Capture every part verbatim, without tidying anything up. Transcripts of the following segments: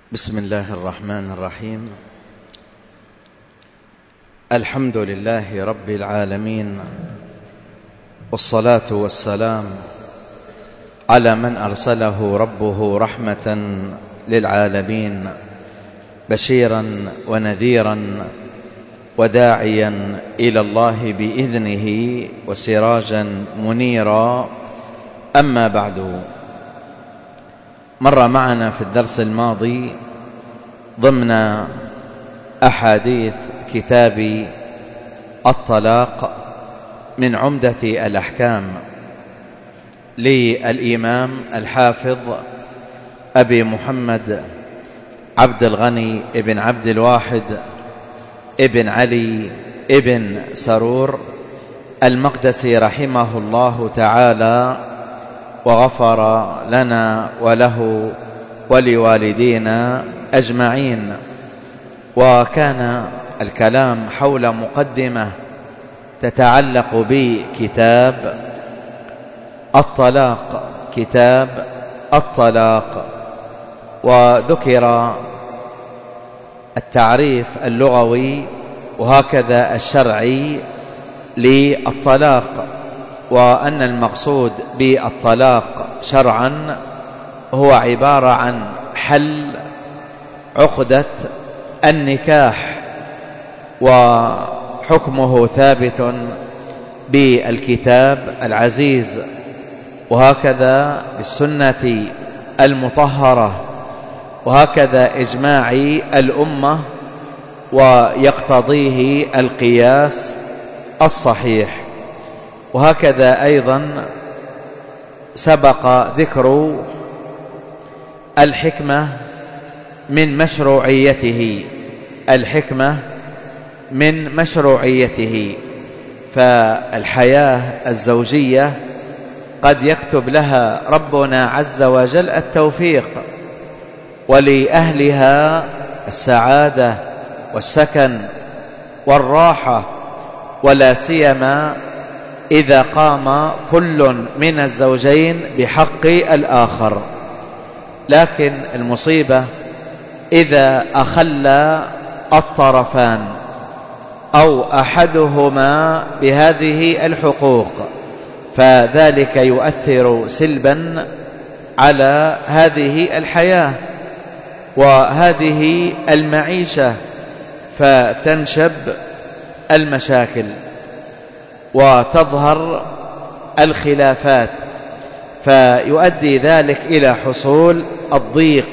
بسم الله الرحمن الرحيم. الحمد لله رب العالمين، والصلاة والسلام على من أرسله ربه رحمة للعالمين، بشيرا ونذيرا وداعيا إلى الله بإذنه وسراجا منيرا. أما بعد، مر معنا في الدرس الماضي ضمن أحاديث كتاب الطلاق من عمدة الأحكام للإمام الحافظ أبي محمد عبد الغني ابن عبد الواحد ابن علي ابن سرور المقدسي رحمه الله تعالى، وغفر لنا وله ولوالدينا أجمعين. وكان الكلام حول مقدمة تتعلق بكتاب الطلاق كتاب الطلاق وذكر التعريف اللغوي وهكذا الشرعي للطلاق، وأن المقصود بالطلاق شرعا هو عبارة عن حل عقدة النكاح، وحكمه ثابت بالكتاب العزيز وهكذا بالسنة المطهرة وهكذا إجماع الأمة، ويقتضيه القياس الصحيح. وهكذا أيضا سبق ذكر الحكمة من مشروعيته الحكمة من مشروعيته فالحياة الزوجية قد يكتب لها ربنا عز وجل التوفيق، ولأهلها السعادة والسكن والراحة، ولا سيما إذا قام كل من الزوجين بحق الآخر. لكن المصيبة إذا أخل الطرفان أو أحدهما بهذه الحقوق، فذلك يؤثر سلبا على هذه الحياة وهذه المعيشة، فتنشب المشاكل وتظهر الخلافات، فيؤدي ذلك إلى حصول الضيق،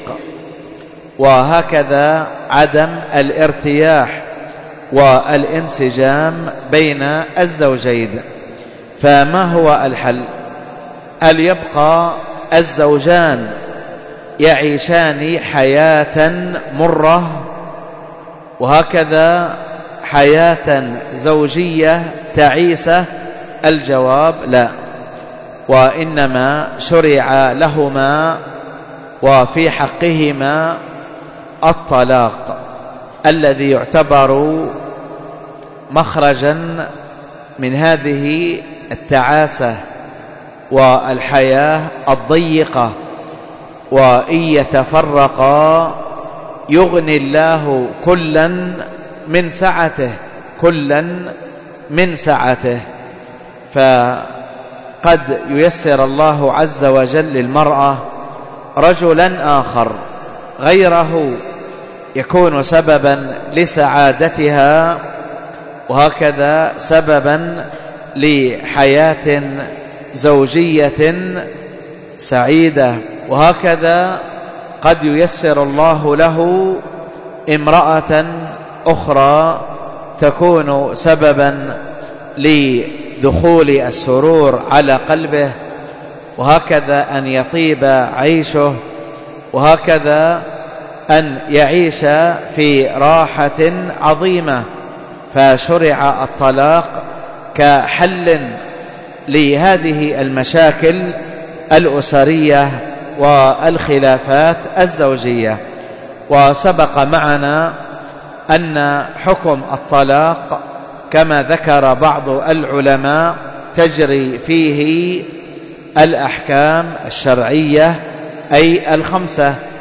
وهكذا عدم الارتياح والانسجام بين الزوجين. فما هو الحل؟ هل يبقى الزوجان يعيشان حياة مرة وهكذا حياة زوجية تعيسة؟ الجواب لا، وإنما شرع لهما وفي حقهما الطلاق الذي يعتبر مخرجا من هذه التعاسة والحياة الضيقة. وإن يتفرقا يغني الله كلا من سعته كلا من سعته فقد ييسر الله عز وجل للمرأة رجلا آخر غيره يكون سببا لسعادتها، وهكذا سببا لحياة زوجية سعيدة. وهكذا قد ييسر الله له امرأة أخرى تكون سببا لدخول السرور على قلبه، وهكذا أن يطيب عيشه، وهكذا أن يعيش في راحة عظيمة. فشرع الطلاق كحل لهذه المشاكل الأسرية والخلافات الزوجية. وسبق معنا أن حكم الطلاق كما ذكر بعض العلماء تجري فيه الأحكام الشرعية أي الخمسة،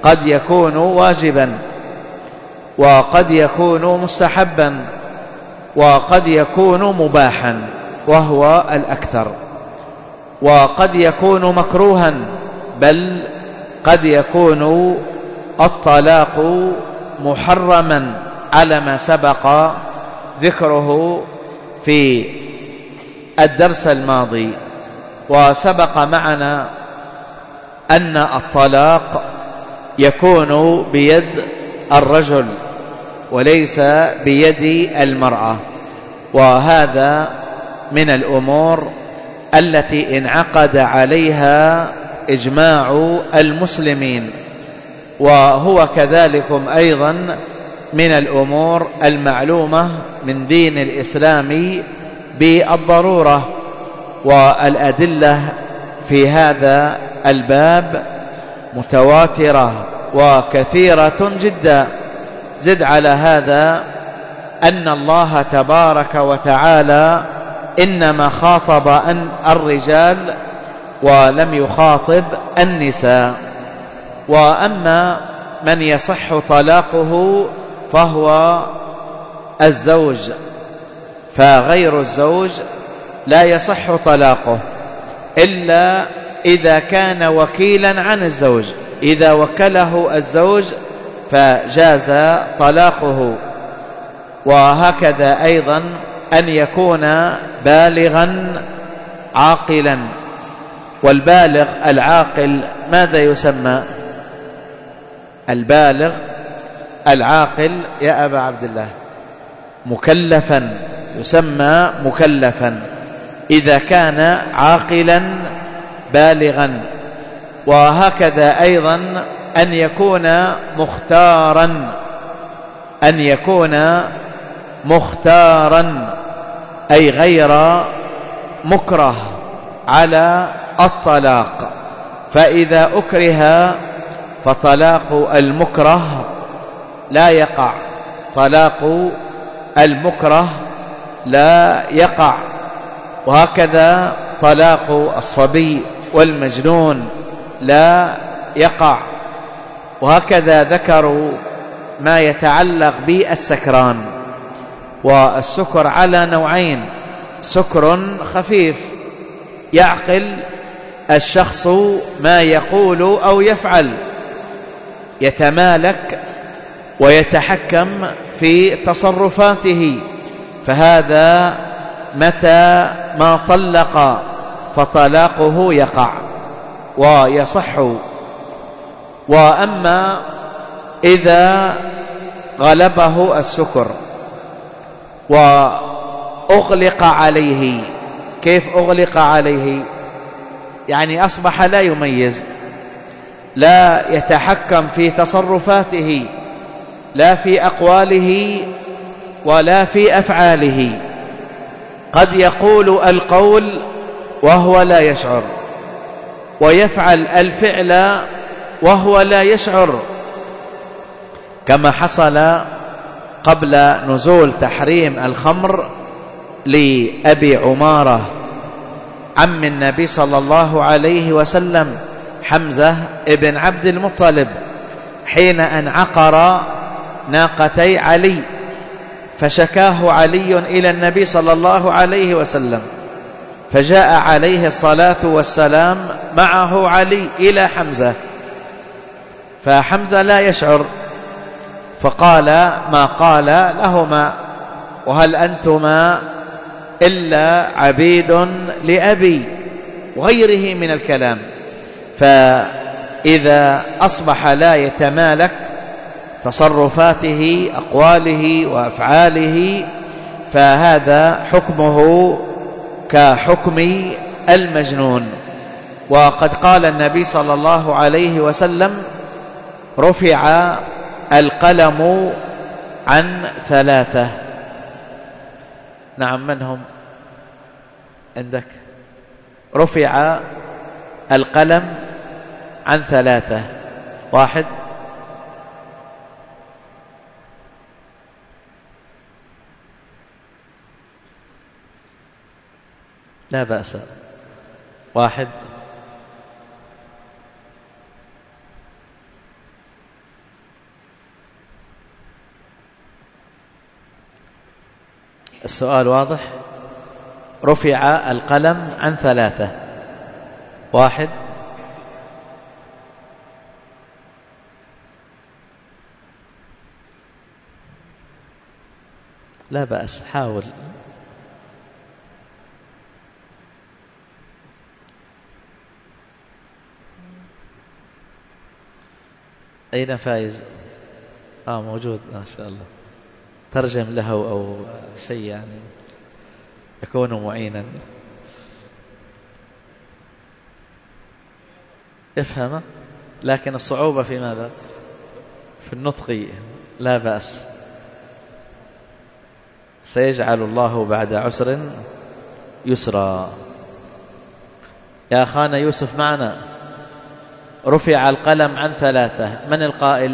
قد يكون واجبا، وقد يكون مستحبا، وقد يكون مباحا وهو الأكثر، وقد يكون مكروها، بل قد يكون الطلاق محرما على ما سبق ذكره في الدرس الماضي. وسبق معنا أن الطلاق يكون بيد الرجل وليس بيد المرأة، وهذا من الأمور التي انعقد عليها إجماع المسلمين، وهو كذلكم أيضا من الأمور المعلومة من دين الإسلام بالضرورة. والأدلة في هذا الباب متواترة وكثيرة جدا. زد على هذا أن الله تبارك وتعالى إنما خاطب أن الرجال ولم يخاطب النساء. وأما من يصح طلاقه فهو الزوج، فغير الزوج لا يصح طلاقه إلا إذا كان وكيلا عن الزوج. إذا وكله الزوج فجاز طلاقه. وهكذا أيضا أن يكون بالغا عاقلا. والبالغ العاقل ماذا يسمى؟ البالغ العاقل يا أبا عبد الله مكلفا، يسمى مكلفا إذا كان عاقلا بالغا. وهكذا أيضا أن يكون مختارا، أن يكون مختارا أي غير مكره على الطلاق. فإذا أكره فطلاق المكره لا يقع، طلاق المكره لا يقع. وهكذا طلاق الصبي والمجنون لا يقع. وهكذا ذكروا ما يتعلق بالسكران. والسكر على نوعين: سكر خفيف يعقل الشخص ما يقول أو يفعل، يتمالك ويتحكم في تصرفاته، فهذا متى ما طلق فطلاقه يقع ويصح. وأما إذا غلبه السكر وأغلق عليه، كيف أغلق عليه؟ يعني أصبح لا يميز، لا يتحكم في تصرفاته، لا في أقواله ولا في أفعاله. قد يقول القول وهو لا يشعر، ويفعل الفعل وهو لا يشعر، كما حصل قبل نزول تحريم الخمر لأبي عمارة عم النبي صلى الله عليه وسلم حمزة ابن عبد المطلب، حين أن عقر ناقتي علي، فشكاه علي إلى النبي صلى الله عليه وسلم، فجاء عليه الصلاة والسلام معه علي إلى حمزة، فحمزة لا يشعر، فقال ما قال لهما: وهل أنتما إلا عبيد لأبي، وغيره من الكلام. فإذا أصبح لا يتمالك تصرفاته، أقواله وأفعاله، فهذا حكمه كحكم المجنون. وقد قال النبي صلى الله عليه وسلم: رفع القلم عن ثلاثة. نعم، من هم عندك؟ رفع القلم عن ثلاثة. واحد، لا بأس. واحد، السؤال واضح؟ رفع القلم عن ثلاثة. واحد، لا بأس، حاول. أين فايز؟ آه موجود ما شاء الله. ترجم له أو شيء يعني يكون معينا. افهم، لكن الصعوبة في ماذا؟ في النطق. لا بأس، سيجعل الله بعد عسر يسرا. يا أخانا يوسف معنا. رفع القلم عن ثلاثة، من القائل؟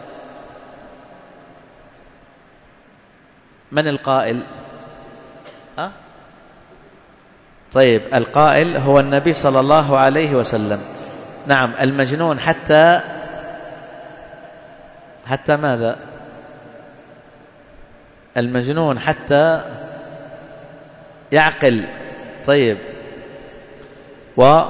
من القائل؟ أه؟ طيب، القائل هو النبي صلى الله عليه وسلم. نعم، المجنون حتى حتى ماذا؟ المجنون حتى يعقل. طيب، و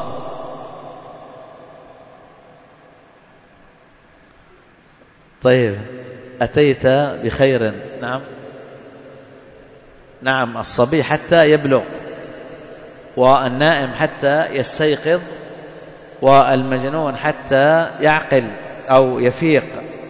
طيب أتيت بخير. نعم نعم، الصبي حتى يبلغ، والنائم حتى يستيقظ، والمجنون حتى يعقل أو يفيق،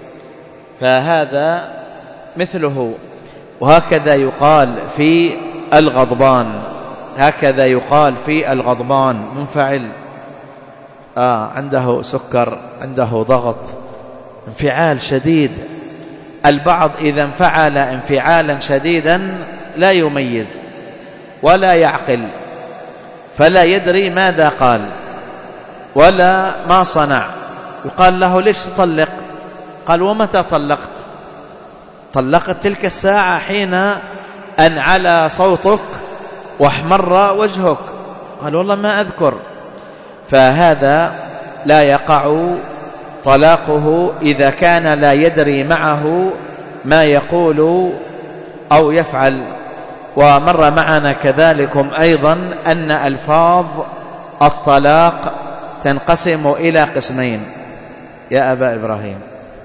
فهذا مثله. وهكذا يقال في الغضبان، هكذا يقال في الغضبان منفعل، آه عنده سكر، عنده ضغط، انفعال شديد. البعض إذا انفعل انفعالا شديدا لا يميز ولا يعقل، فلا يدري ماذا قال ولا ما صنع. يقال له ليش تطلق؟ قال ومتى طلقت؟ طلقت تلك الساعة حين أن على صوتك واحمر وجهك. قال والله ما أذكر. فهذا لا يقع طلاقه إذا كان لا يدري معه ما يقول أو يفعل. ومر معنا كذلكم أيضا أن ألفاظ الطلاق تنقسم إلى قسمين يا أبا إبراهيم: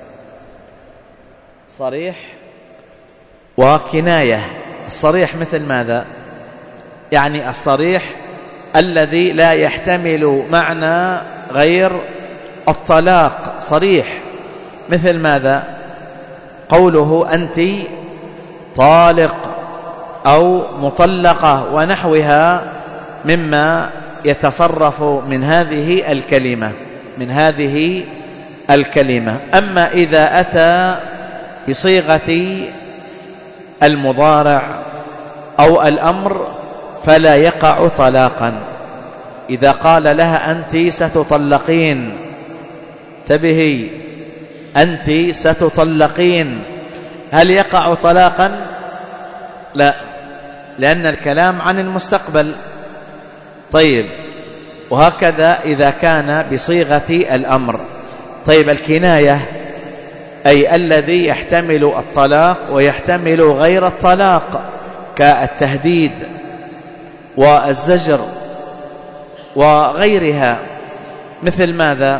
صريح وكناية. الصريح مثل ماذا؟ يعني الصريح الذي لا يحتمل معنى غير الطلاق، صريح. مثل ماذا؟ قوله أنت طالق أو مطلقة ونحوها مما يتصرف من هذه الكلمة من هذه الكلمة. أما إذا أتى بصيغة المضارع أو الأمر فلا يقع طلاقا. إذا قال لها أنت ستطلقين، انتبهي، أنت ستطلقين، هل يقع طلاقا؟ لا، لأن الكلام عن المستقبل. طيب، وهكذا إذا كان بصيغة الأمر. طيب، الكناية أي الذي يحتمل الطلاق ويحتمل غير الطلاق، كالتهديد والزجر وغيرها. مثل ماذا؟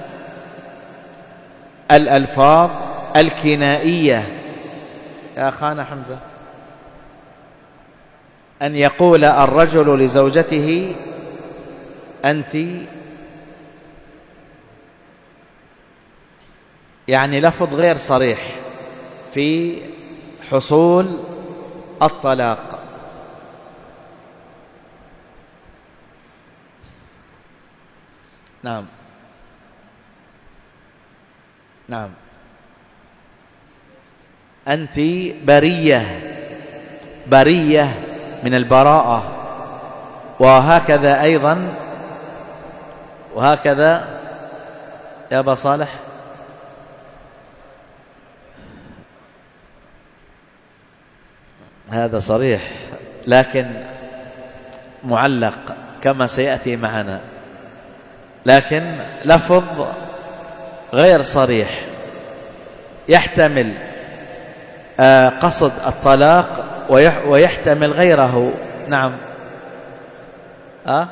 الألفاظ الكنائية يا أخانا حمزة. أن يقول الرجل لزوجته أنت، يعني لفظ غير صريح في حصول الطلاق. نعم نعم، أنت برية، برية من البراءة. وهكذا أيضا، وهكذا يا أبا صالح. هذا صريح لكن معلق كما سيأتي معنا، لكن لفظ غير صريح، يحتمل قصد الطلاق ويحتمل غيره. نعم. أه؟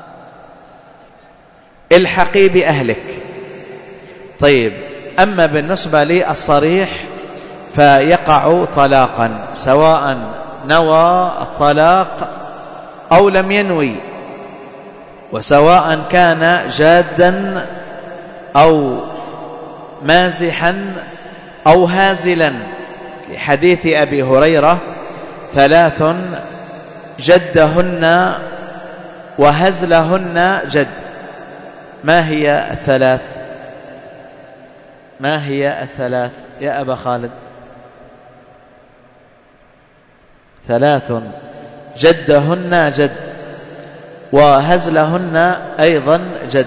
الحقي بأهلك. طيب، أما بالنسبة للصريح فيقع طلاقا، سواء نوى الطلاق أو لم ينوي، وسواء كان جادا أو مازحا أو هازلا، لحديث أبي هريرة: ثلاث جدهن وهزلهن جد. ما هي الثلاث؟ ما هي الثلاث يا أبا خالد؟ ثلاث جدهن جد وهزلهن أيضا جد.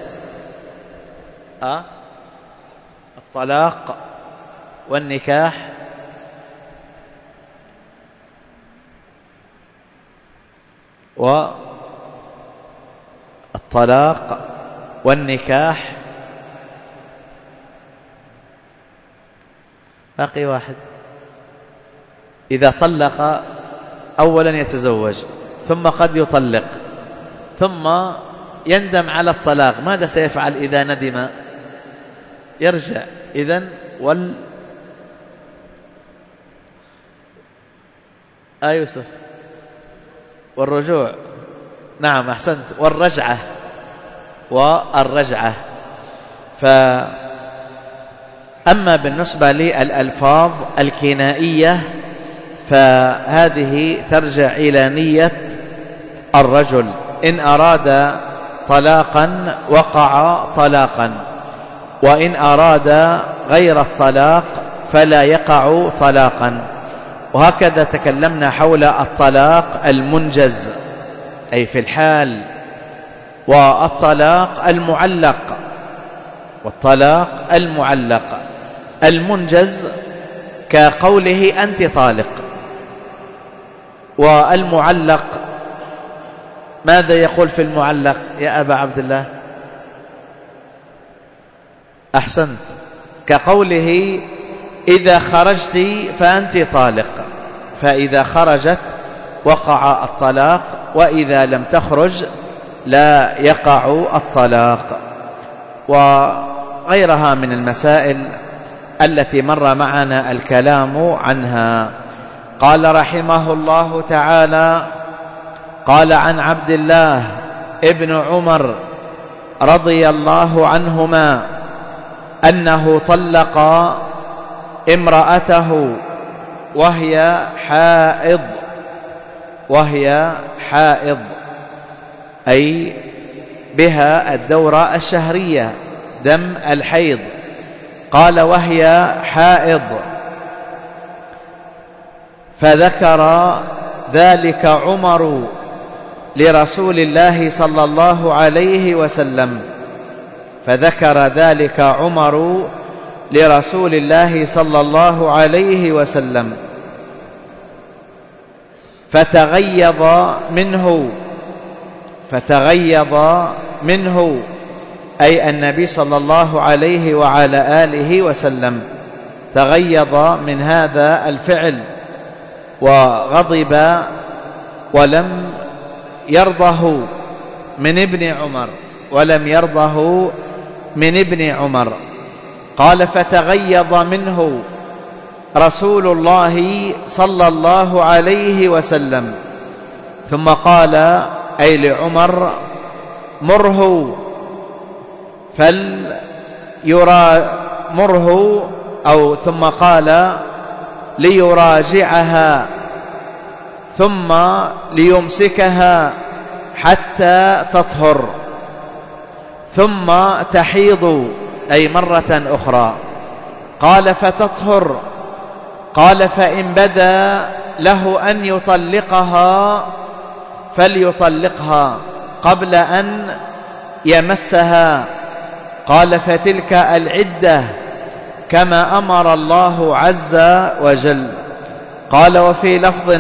أه؟ الطلاق والنكاح والطلاق والنكاح. باقي واحد. إذا طلق أولا يتزوج، ثم قد يطلق، ثم يندم على الطلاق، ماذا سيفعل إذا ندم؟ يرجع. إذن وال آه يوسف والرجوع. نعم أحسنت. والرجعة والرجعة. فأما بالنسبة للألفاظ الكنائية فهذه ترجع إلى نية الرجل. إن أراد طلاقا وقع طلاقا، وإن أراد غير الطلاق فلا يقع طلاقا. وهكذا تكلمنا حول الطلاق المنجز أي في الحال، والطلاق المعلق. والطلاق المعلق المنجز كقوله أنت طالق، والمعلق ماذا يقول في المعلق يا أبا عبد الله؟ أحسنت، كقوله إذا خرجت فأنت طالق، فإذا خرجت وقع الطلاق، وإذا لم تخرج لا يقع الطلاق. وغيرها من المسائل التي مر معنا الكلام عنها. قال رحمه الله تعالى: قال عن عبد الله ابن عمر رضي الله عنهما أنه طلق امرأته وهي حائض، وهي حائض أي بها الدورة الشهرية، دم الحيض. قال وهي حائض، فذكر ذلك عمر لرسول الله صلى الله عليه وسلم، فذكر ذلك عمر لرسول الله صلى الله عليه وسلم، فتغيظ منه، فتغيظ منه أي النبي صلى الله عليه وعلى آله وسلم تغيظ من هذا الفعل وغضب ولم يرضه من ابن عمر، ولم يرضه من ابن عمر. قال فتغيظ منه رسول الله صلى الله عليه وسلم، ثم قال أي لعمر: مره فليرى مره، أو ثم قال ليراجعها ثم ليمسكها حتى تطهر ثم تحيض أي مرة أخرى. قال فتطهر، قال فإن بدا له أن يطلقها فليطلقها قبل أن يمسها. قال فتلك العدة كما أمر الله عز وجل. قال وفي لفظ: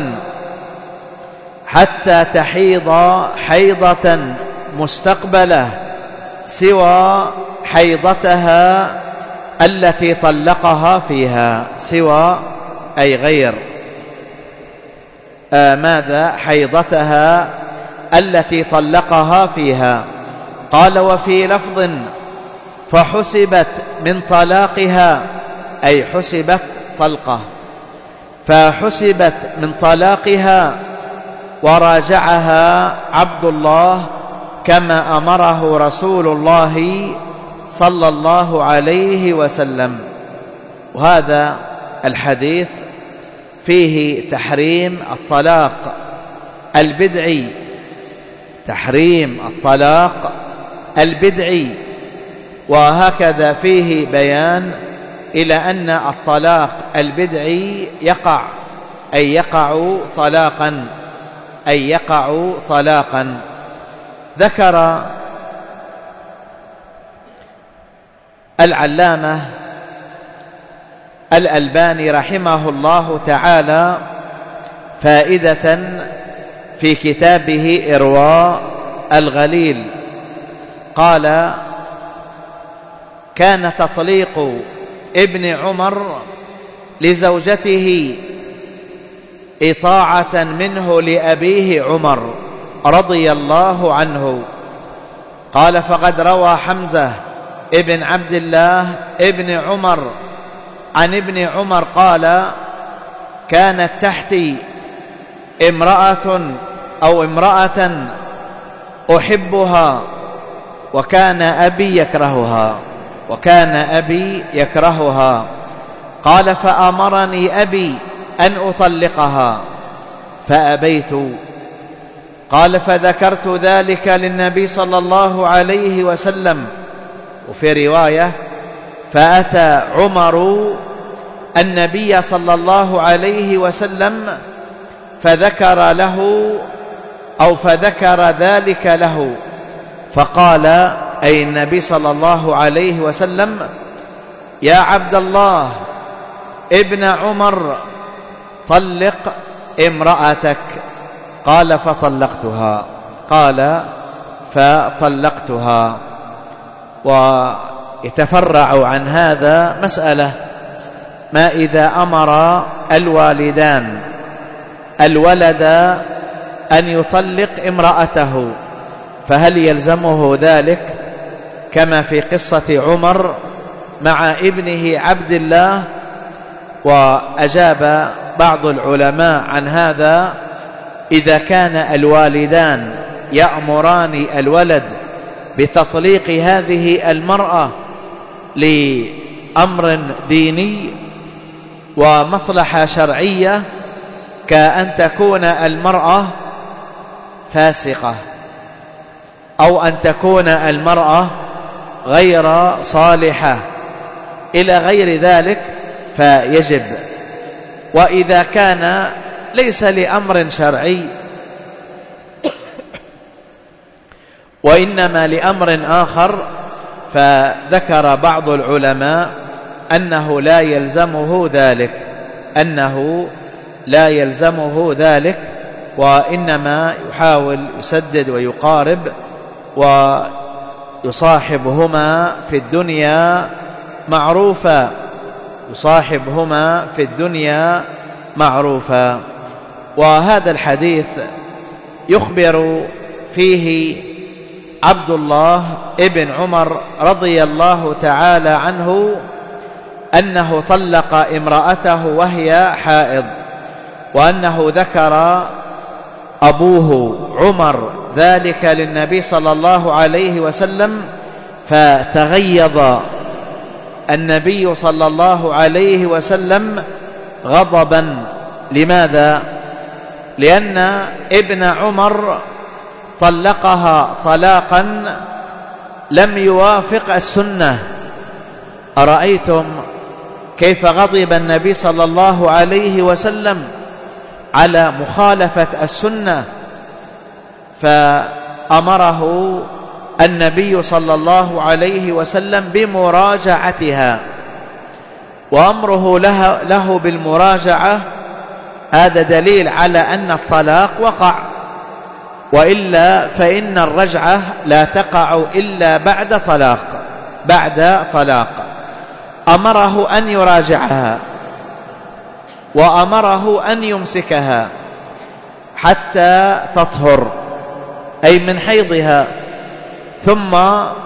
حتى تحيض حيضة مستقبلة سوى حيضتها التي طلقها فيها، سوى أي غير. آه ماذا حيضتها التي طلقها فيها. قال وفي لفظ فحسبت من طلاقها، أي حسبت طلقة، فحسبت من طلاقها وراجعها عبد الله كما أمره رسول الله صلى الله عليه وسلم. وهذا الحديث فيه تحريم الطلاق البدعي، تحريم الطلاق البدعي، وهكذا فيه بيان إلى أن الطلاق البدعي يقع، أي يقع طلاقا، أي يقع طلاقا. ذكر العلامة الألباني رحمه الله تعالى فائدة في كتابه إرواء الغليل. قال كان تطليق ابن عمر لزوجته إطاعة منه لأبيه عمر رضي الله عنه. قال فقد روى حمزة ابن عبد الله ابن عمر عن ابن عمر قال كانت تحتي امرأة أو امرأة أحبها وكان أبي يكرهها، وكان أبي يكرهها. قال فأمرني أبي أن أطلقها فأبيت. قال فذكرت ذلك للنبي صلى الله عليه وسلم. وفي رواية فأتى عمر النبي صلى الله عليه وسلم فذكر له أو فذكر ذلك له، فقال أي النبي صلى الله عليه وسلم يا عبد الله ابن عمر طلق امرأتك. قال فطلقتها، قال فطلقتها. ويتفرع عن هذا مسألة: ما إذا أمر الوالدان الولد أن يطلق امرأته، فهل يلزمه ذلك كما في قصة عمر مع ابنه عبد الله؟ وأجاب بعض العلماء عن هذا: إذا كان الوالدان يأمران الولد بتطليق هذه المرأة لأمر ديني ومصلحة شرعية، كأن تكون المرأة فاسقة أو أن تكون المرأة غير صالحة إلى غير ذلك، فيجب. وإذا كان ليس لأمر شرعي وإنما لأمر آخر، فذكر بعض العلماء أنه لا يلزمه ذلك، أنه لا يلزمه ذلك، وإنما يحاول يسدد ويقارب ويصاحبهما في الدنيا معروفا، يصاحبهما في الدنيا معروفا. وهذا الحديث يخبر فيه عبد الله ابن عمر رضي الله تعالى عنه أنه طلق امرأته وهي حائض، وأنه ذكر أبوه عمر ذلك للنبي صلى الله عليه وسلم، فتغيظ النبي صلى الله عليه وسلم غضبا. لماذا؟ لأن ابن عمر طلقها طلاقا لم يوافق السنة. أرأيتم كيف غضب النبي صلى الله عليه وسلم على مخالفة السنة؟ فأمره النبي صلى الله عليه وسلم بمراجعتها، وأمره له, له بالمراجعة هذا دليل على أن الطلاق وقع، وإلا فإن الرجعة لا تقع إلا بعد طلاق، بعد طلاق. أمره أن يراجعها وأمره أن يمسكها، حتى تطهر، أي من حيضها، ثم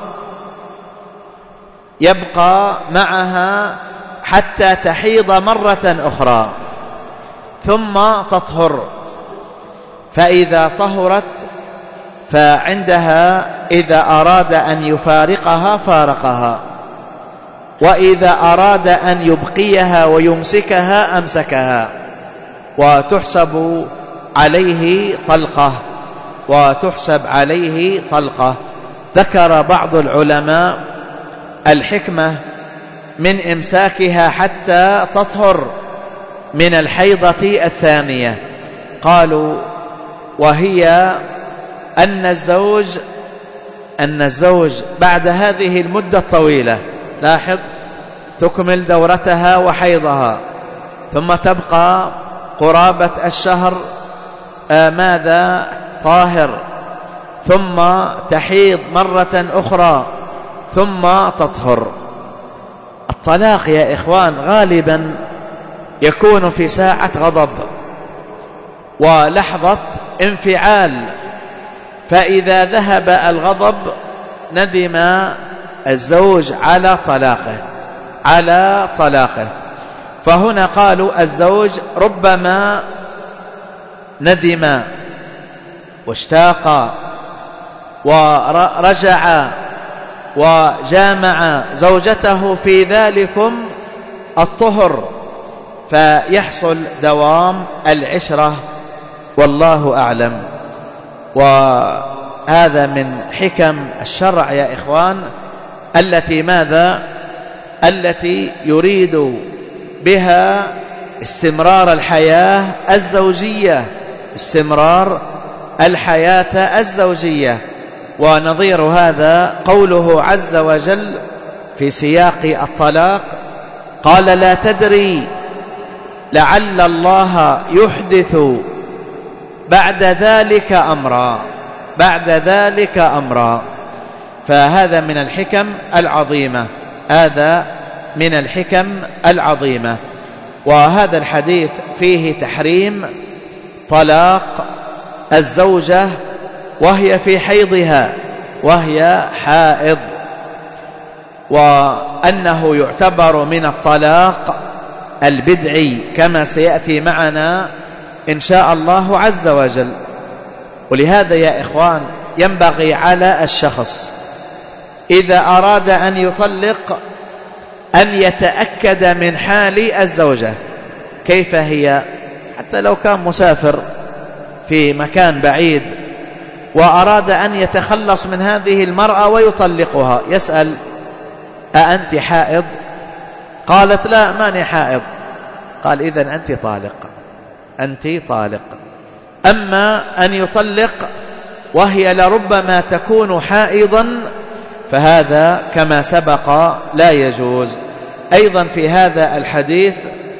يبقى معها حتى تحيض مرة أخرى ثم تطهر. فإذا طهرت فعندها إذا أراد أن يفارقها فارقها، وإذا أراد أن يبقيها ويمسكها أمسكها، وتحسب عليه طلقة وتحسب عليه طلقة. ذكر بعض العلماء الحكمة من إمساكها حتى تطهر من الحيضة الثانية. قالوا وهي أن الزوج أن الزوج بعد هذه المدة الطويلة، لاحظ، تكمل دورتها وحيضها، ثم تبقى قرابة الشهر آه ماذا طاهر، ثم تحيض مرة أخرى ثم تطهر. الطلاق يا إخوان غالبا يكون في ساعة غضب ولحظة انفعال، فإذا ذهب الغضب ندم الزوج على طلاقه على طلاقه فهنا قالوا الزوج ربما ندم واشتاق ورجع وجامع زوجته في ذلكم الطهر، فيحصل دوام العشرة، والله أعلم. وهذا من حكم الشرع يا إخوان التي ماذا التي يريد بها استمرار الحياة الزوجية استمرار الحياة الزوجية. ونظير هذا قوله عز وجل في سياق الطلاق، قال لا تدري لعل الله يحدث بعد ذلك أمرا بعد ذلك أمرا. فهذا من الحكم العظيمة هذا من الحكم العظيمة. وهذا الحديث فيه تحريم طلاق الزوجة وهي في حيضها وهي حائض، وأنه يعتبر من الطلاق البدعي كما سيأتي معنا إن شاء الله عز وجل. ولهذا يا إخوان ينبغي على الشخص إذا أراد أن يطلق أن يتأكد من حال الزوجة كيف هي، حتى لو كان مسافر في مكان بعيد وأراد أن يتخلص من هذه المرأة ويطلقها، يسأل أأنت حائض؟ قالت لا ماني حائض، قال إذن أنت طالق أنت طالق. أما أن يطلق وهي لربما تكون حائضا فهذا كما سبق لا يجوز. أيضا في هذا الحديث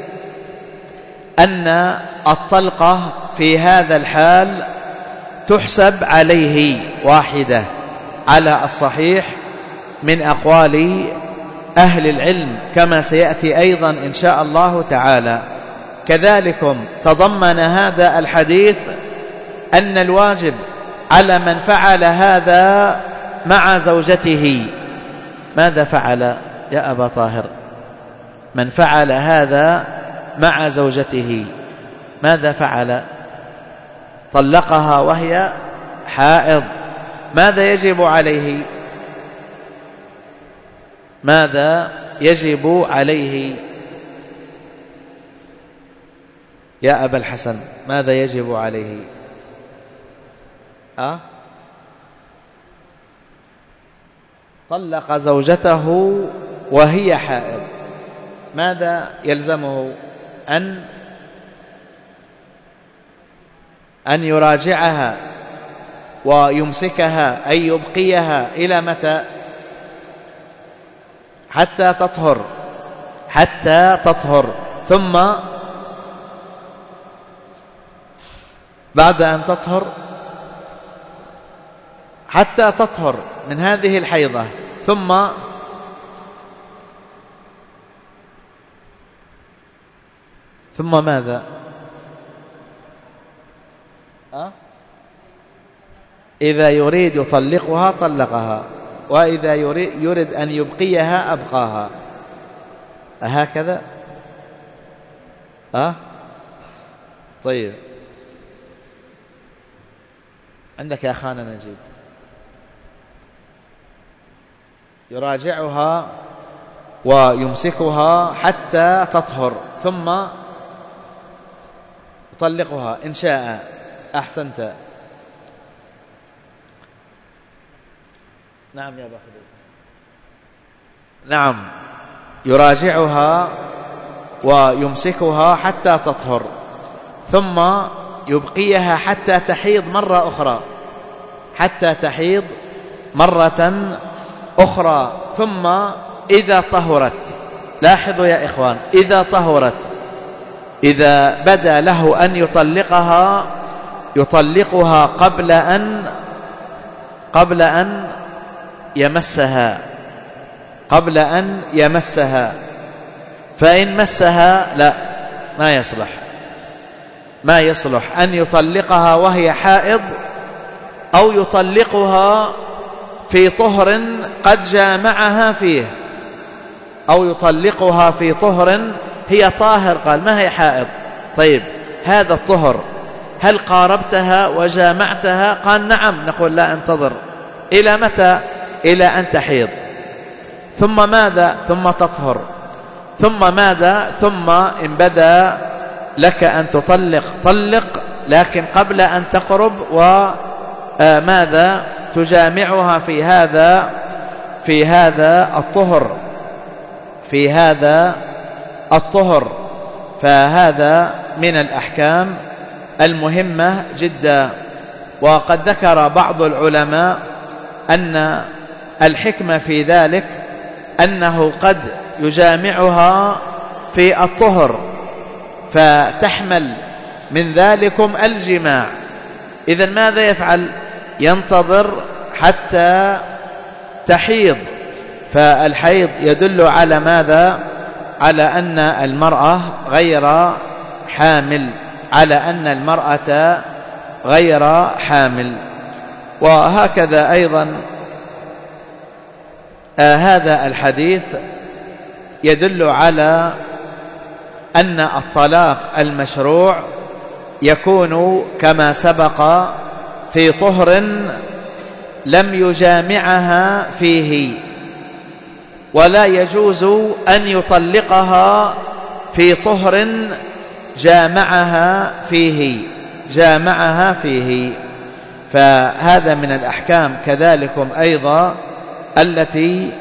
أن الطلقة في هذا الحال تحسب عليه واحدة على الصحيح من أقوال أهل العلم كما سيأتي أيضا إن شاء الله تعالى. كذلك تضمن هذا الحديث أن الواجب على من فعل هذا مع زوجته. ماذا فعل يا أبا طاهر؟ من فعل هذا مع زوجته ماذا فعل؟ طلقها وهي حائض، ماذا يجب عليه؟ ماذا يجب عليه يا أبا الحسن؟ ماذا يجب عليه؟ أه؟ طلق زوجته وهي حائض، ماذا يلزمه؟ أن أن يراجعها ويمسكها أي يبقيها إلى متى؟ حتى تطهر حتى تطهر ثم بعد أن تطهر حتى تطهر من هذه الحيضة ثم ثم ماذا؟ أه؟ إذا يريد يطلقها طلقها، وإذا يريد, يريد أن يبقيها أبقاها. هكذا أه؟ طيب، عندك يا أخانا نجيب. يراجعها ويمسكها حتى تطهر ثم يطلقها إن شاء. أحسنت. نعم يا بخدي. نعم، يراجعها ويمسكها حتى تطهر ثم يبقيها حتى تحيض مرة أخرى، حتى تحيض مرة أخرى. ثم إذا طهرت، لاحظوا يا إخوان، إذا طهرت، إذا بدا له أن يطلقها يطلقها قبل أن قبل أن يمسها قبل أن يمسها. فإن مسها لا، ما يصلح ما يصلح أن يطلقها وهي حائض، أو يطلقها في طهر قد جامعها فيه، أو يطلقها في طهر هي طاهر، قال ما هي حائض. طيب، هذا الطهر هل قاربتها وجامعتها؟ قال نعم. نقول لا، انتظر. إلى متى؟ إلى أن تحيض. ثم ماذا؟ ثم تطهر. ثم ماذا؟ ثم إن بدا لك أن تطلق طلق، لكن قبل أن تقرب وماذا تجامعها في هذا في هذا الطهر في هذا الطهر. فهذا من الأحكام المهمة جدا. وقد ذكر بعض العلماء أن الحكمة في ذلك أنه قد يجامعها في الطهر فتحمل من ذلكم الجماع. إذن ماذا يفعل؟ ينتظر حتى تحيض. فالحيض يدل على ماذا؟ على أن المرأة غير حامل على أن المرأة غير حامل. وهكذا أيضا آه هذا الحديث يدل على أن الطلاق المشروع يكون كما سبق في طهر لم يجامعها فيه، ولا يجوز أن يطلقها في طهر جامعها فيه جامعها فيه. فهذا من الأحكام كذلكم أيضا التي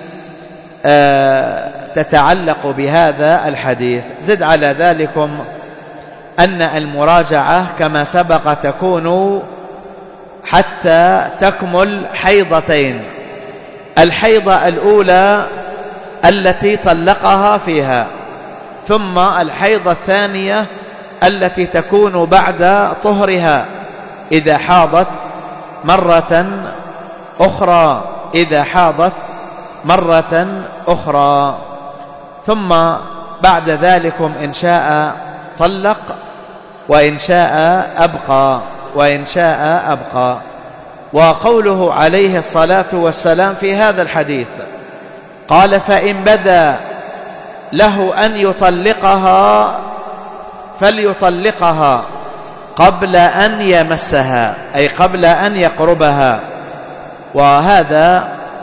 تتعلق بهذا الحديث. زد على ذلكم أن المراجعة كما سبق تكون حتى تكمل حيضتين: الحيضة الأولى التي طلقها فيها، ثم الحيضة الثانية التي تكون بعد طهرها إذا حاضت مرة أخرى إذا حاضت مرة أخرى. ثم بعد ذلكم إن شاء طلق، وإن شاء أبقى وإن شاء أبقى. وقوله عليه الصلاة والسلام في هذا الحديث قال: فإن بدا له أن يطلقها فليطلقها قبل أن يمسها، أي قبل أن يقربها. وهذا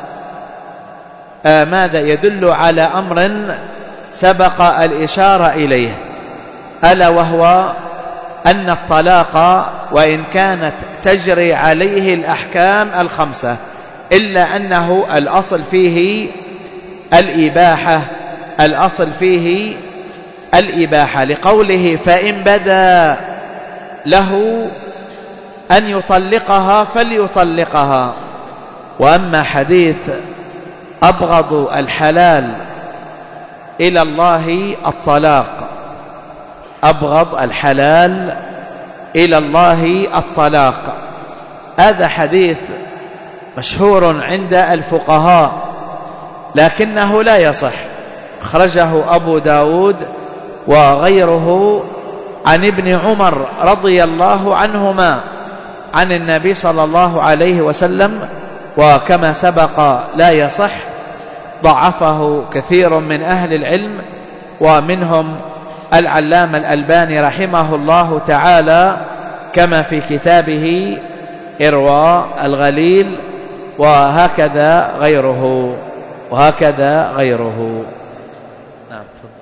آه ماذا يدل على أمر سبق الإشارة إليه، ألا وهو أن الطلاق وإن كانت تجري عليه الأحكام الخمسة إلا أنه الأصل فيه الإباحة الأصل فيه الإباحة لقوله: فإن بدا له أن يطلقها فليطلقها. وأما حديث أبغض الحلال إلى الله الطلاق أبغض الحلال إلى الله الطلاق، هذا حديث مشهور عند الفقهاء لكنه لا يصح. أخرجه أبو داود وغيره عن ابن عمر رضي الله عنهما عن النبي صلى الله عليه وسلم، وكما سبق لا يصح، ضعفه كثير من أهل العلم، ومنهم العلامة الألباني رحمه الله تعالى كما في كتابه إرواء الغليل، وهكذا غيره وهكذا غيره. نعم تفضل.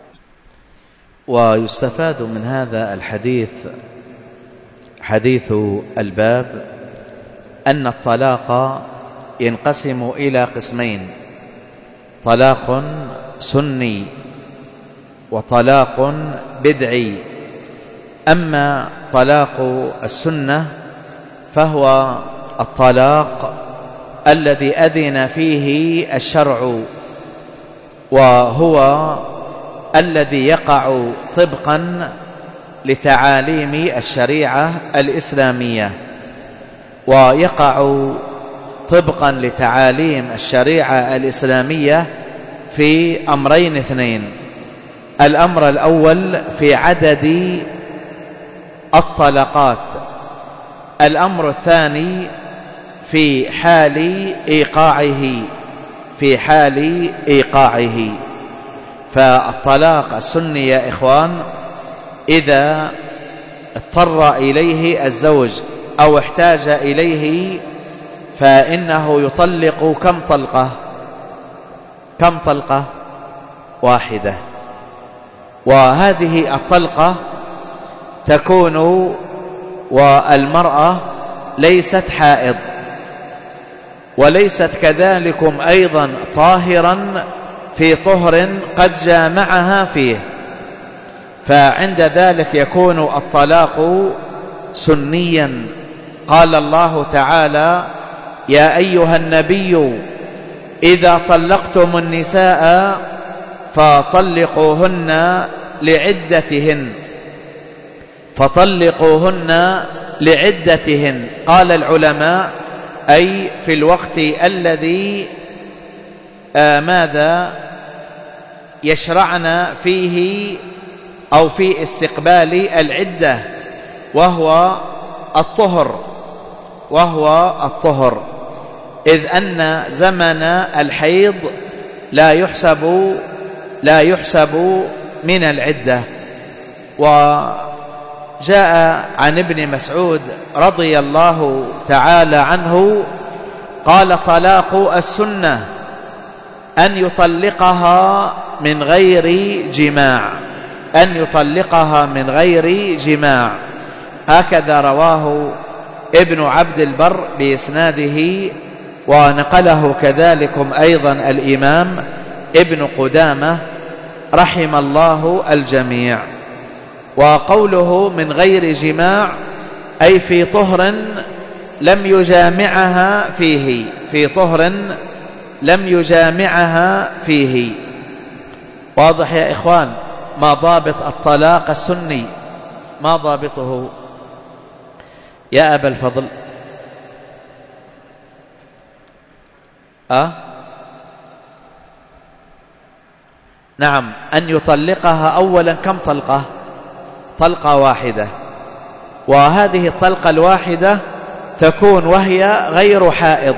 ويستفاد من هذا الحديث حديث الباب أن الطلاق ينقسم إلى قسمين: طلاق سني وطلاق بدعي. أما طلاق السنة فهو الطلاق الذي أذن فيه الشرع، وهو الذي يقع طبقا لتعاليم الشريعة الإسلامية، ويقع طبقا لتعاليم الشريعة الإسلامية في أمرين اثنين: الأمر الأول في عدد الطلقات، الأمر الثاني في حال إيقاعه في حال إيقاعه فالطلاق السني يا إخوان إذا اضطر إليه الزوج أو احتاج إليه فإنه يطلق كم طلقة؟ كم طلقة؟ واحدة. وهذه الطلقة تكون والمرأة ليست حائض، وليست كذلكم أيضا طاهرا في طهر قد جامعها فيه، فعند ذلك يكون الطلاق سنيا. قال الله تعالى: يا أيها النبي إذا طلقتم النساء فطلقوهن لعدتهن فطلقوهن لعدتهن قال العلماء أي في الوقت الذي آه ماذا يشرعن فيه أو في استقبال العدة، وهو الطهر وهو الطهر إذ أن زمن الحيض لا يحسب لا يحسب من العدة. وجاء عن ابن مسعود رضي الله تعالى عنه قال: طلاق السنة أن يطلقها من غير جماع أن يطلقها من غير جماع هكذا رواه ابن عبد البر بإسناده، ونقله كذلكم أيضا الإمام ابن قدامة رحم الله الجميع. وقوله من غير جماع أي في طهر لم يجامعها فيه في طهر لم يجامعها فيه. واضح يا إخوان؟ ما ضابط الطلاق السني؟ ما ضابطه يا أبا الفضل؟ أه؟ نعم، أن يطلقها أولا كم طلقة؟ طلقة واحدة، وهذه الطلقة الواحدة تكون وهي غير حائض.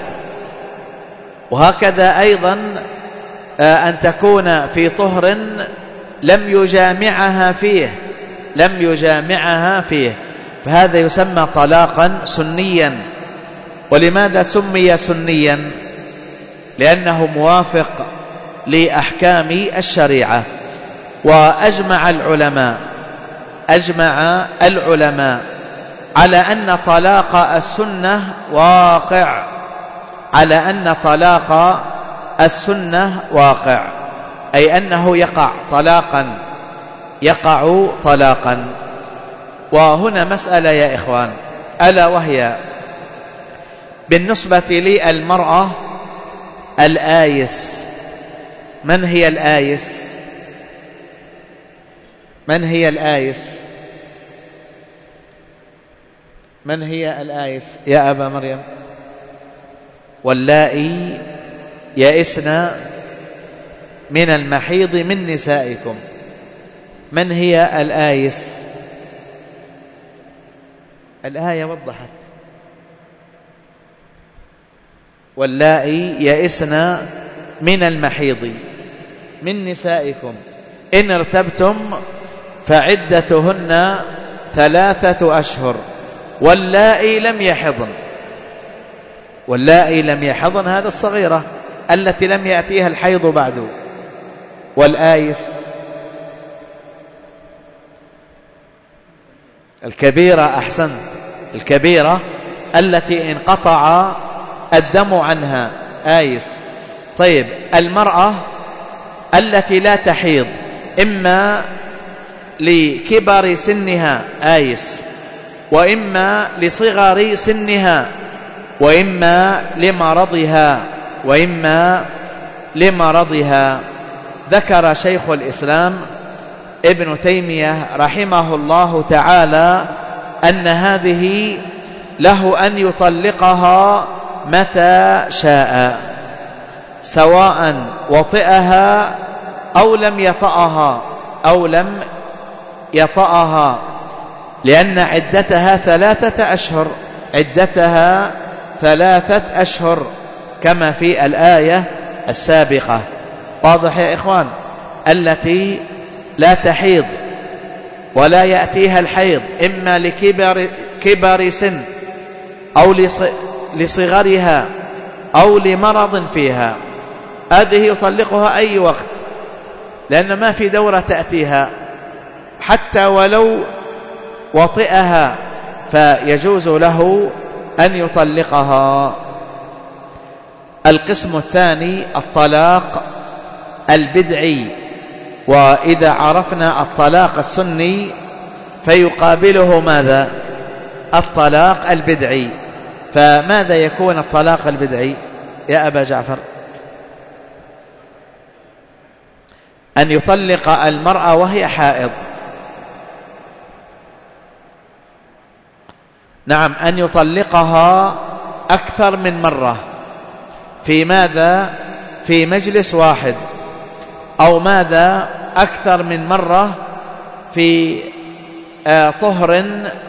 وهكذا أيضا أن تكون في طهر لم يجامعها فيه لم يجامعها فيه فهذا يسمى طلاقا سنيا. ولماذا سمي سنيا؟ لأنه موافق لأحكام الشريعة. وأجمع العلماء أجمع العلماء على أن طلاق السنة واقع على أن طلاق السنة واقع أي أنه يقع طلاقا يقع طلاقا. وهنا مسألة يا إخوان، ألا وهي بالنسبة للمرأة الآيس. من هي الآيس؟ من هي الآيس؟ من هي الآيس يا أبا مريم؟ واللائي يئسن من المحيض من نسائكم. من هي الآيس؟ الآية وضحت واللائي يئسن من المحيض من نسائكم إن ارتبتم فعدتهن ثلاثة أشهر واللائي لم يحضن. واللائي لم يحضن هذا الصغيرة التي لم يأتيها الحيض بعد. والآيس الكبيرة، أحسنت، الكبيرة التي انقطع الدم عنها آيس. طيب المرأة التي لا تحيض إما لكبر سنها آيس، وإما لصغر سنها، وإما لمرضها وإما لمرضها. ذكر شيخ الإسلام ابن تيمية رحمه الله تعالى أن هذه له أن يطلقها متى شاء، سواء وطئها أو لم يطأها أو لم يطأها، لأن عدتها ثلاثة أشهر، عدتها ثلاثة أشهر كما في الآية السابقة. واضح يا إخوان؟ التي لا تحيض ولا يأتيها الحيض إما لكبر كبر سن أو لصغرها أو لمرض فيها، هذه يطلقها أي وقت، لأن ما في دورة تأتيها حتى ولو وطئها، فيجوز له أن يطلقها. القسم الثاني الطلاق البدعي. وإذا عرفنا الطلاق السني فيقابله ماذا؟ الطلاق البدعي. فماذا يكون الطلاق البدعي يا أبا جعفر؟ أن يطلق المرأة وهي حائض. نعم، أن يطلقها أكثر من مرة. في ماذا؟ في مجلس واحد، أو ماذا؟ أكثر من مرة في آه طهر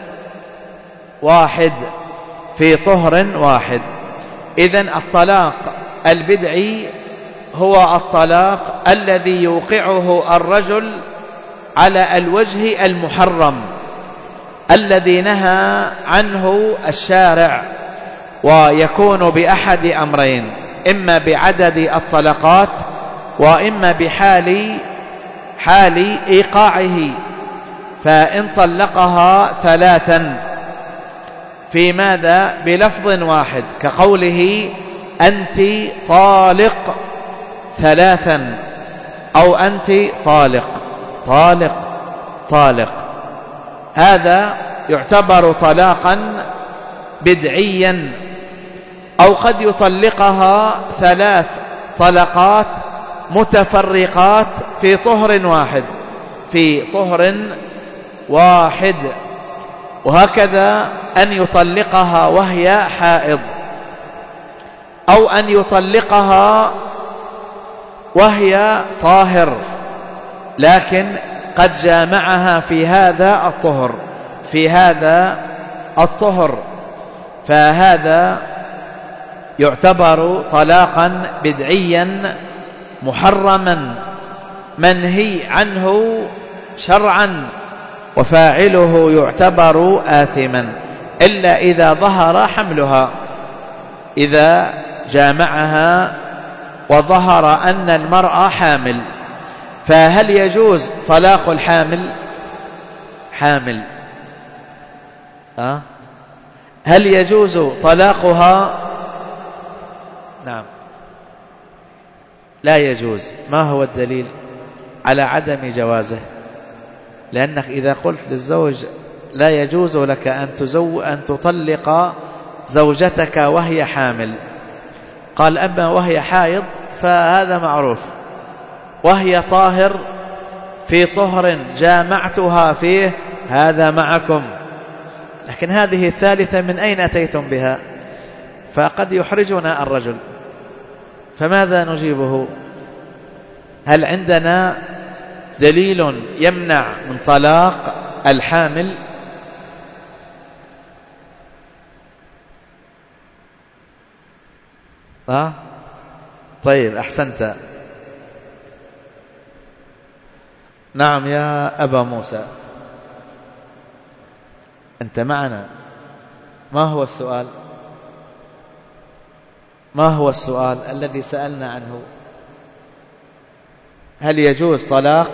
واحد، في طهر واحد. إذن الطلاق البدعي هو الطلاق الذي يوقعه الرجل على الوجه المحرم الذي نهى عنه الشارع، ويكون بأحد أمرين: إما بعدد الطلقات، وإما بحال حال إيقاعه. فإن طلقها ثلاثا في ماذا؟ بلفظ واحد، كقوله أنت طالق ثلاثا، أو أنت طالق طالق طالق، هذا يعتبر طلاقا بدعيا. أو قد يطلقها ثلاث طلقات متفرقات في طهر واحد، في طهر واحد. وهكذا أن يطلقها وهي حائض، أو أن يطلقها وهي طاهر لكن قد جامعها في هذا الطهر في هذا الطهر فهذا يعتبر طلاقا بدعيا محرما منهي عنه شرعا، وفاعله يعتبر آثما إلا إذا ظهر حملها، إذا جامعها وظهر أن المرأة حامل. فهل يجوز طلاق الحامل؟ حامل أه؟ هل يجوز طلاقها؟ نعم، لا يجوز. ما هو الدليل على عدم جوازه؟ لأنك إذا قلت للزوج لا يجوز لك أن تزو أن تطلق زوجتك وهي حامل، قال أما وهي حائض فهذا معروف، وهي طاهر في طهر جامعتها فيه هذا معكم، لكن هذه الثالثة من أين أتيتم بها؟ فقد يحرجنا الرجل، فماذا نجيبه؟ هل عندنا دليل يمنع من طلاق الحامل؟ ها؟ طيب أحسنت. نعم يا أبا موسى، أنت معنا. ما هو السؤال؟ ما هو السؤال الذي سألنا عنه؟ هل يجوز طلاق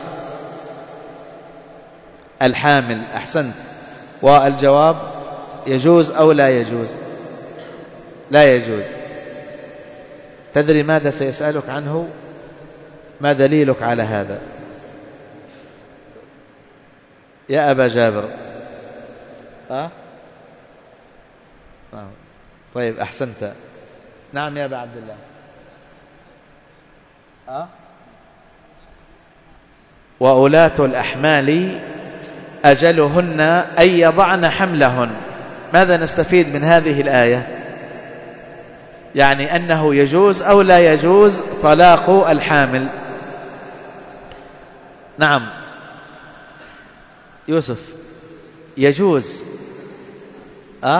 الحامل؟ أحسنت. والجواب يجوز أو لا يجوز؟ لا يجوز. تدري ماذا سيسألك عنه؟ ما دليلك على هذا يا أبا جابر؟ أه؟ آه. طيب أحسنت. نعم يا أبا عبد الله. أه؟ وأولاة الأحمال أجلهن أن يضعن حملهن. ماذا نستفيد من هذه الآية؟ يعني أنه يجوز أو لا يجوز طلاق الحامل؟ نعم يوسف، يجوز. أه؟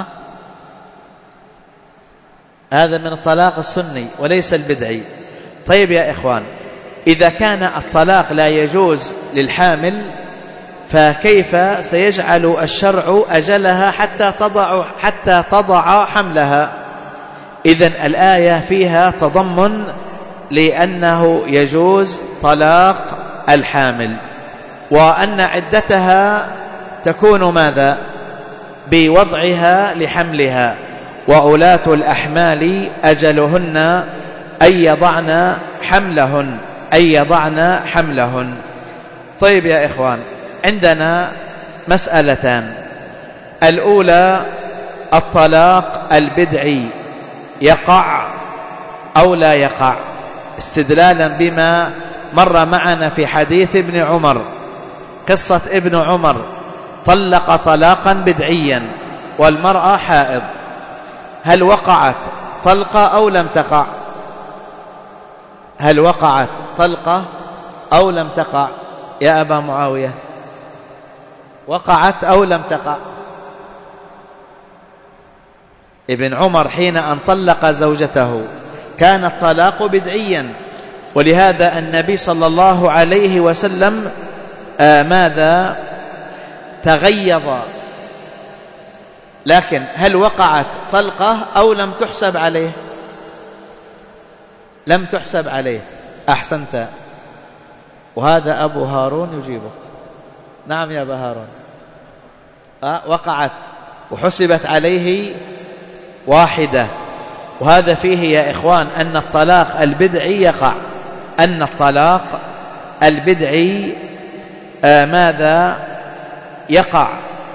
هذا من الطلاق السني وليس البدعي. طيب يا إخوان، إذا كان الطلاق لا يجوز للحامل فكيف سيجعل الشرع أجلها حتى تضع حتى تضع حملها؟ إذن الآية فيها تضمن لأنه يجوز طلاق الحامل، وأن عدتها تكون ماذا؟ بوضعها لحملها. وأولاة الأحمال أجلهن أن يضعن حملهن أن يضعن حملهن. طيب يا إخوان، عندنا مسألتان. الأولى الطلاق البدعي يقع أو لا يقع، استدلالا بما مر معنا في حديث ابن عمر، قصة ابن عمر طلق طلاقا بدعيا والمرأة حائض. هل وقعت طلقة أو لم تقع؟ هل وقعت طلقة أو لم تقع يا أبا معاوية؟ وقعت أو لم تقع؟ ابن عمر حين أن طلق زوجته كان الطلاق بدعيا، ولهذا النبي صلى الله عليه وسلم آه ماذا؟ تغيظ. لكن هل وقعت طلقة أو لم تحسب عليه؟ لم تحسب عليه. أحسنت. وهذا أبو هارون يجيبك. نعم يا أبا هارون. أه وقعت وحسبت عليه واحدة. وهذا فيه يا إخوان أن الطلاق البدعي يقع، أن الطلاق البدعي آه ماذا؟ يقع.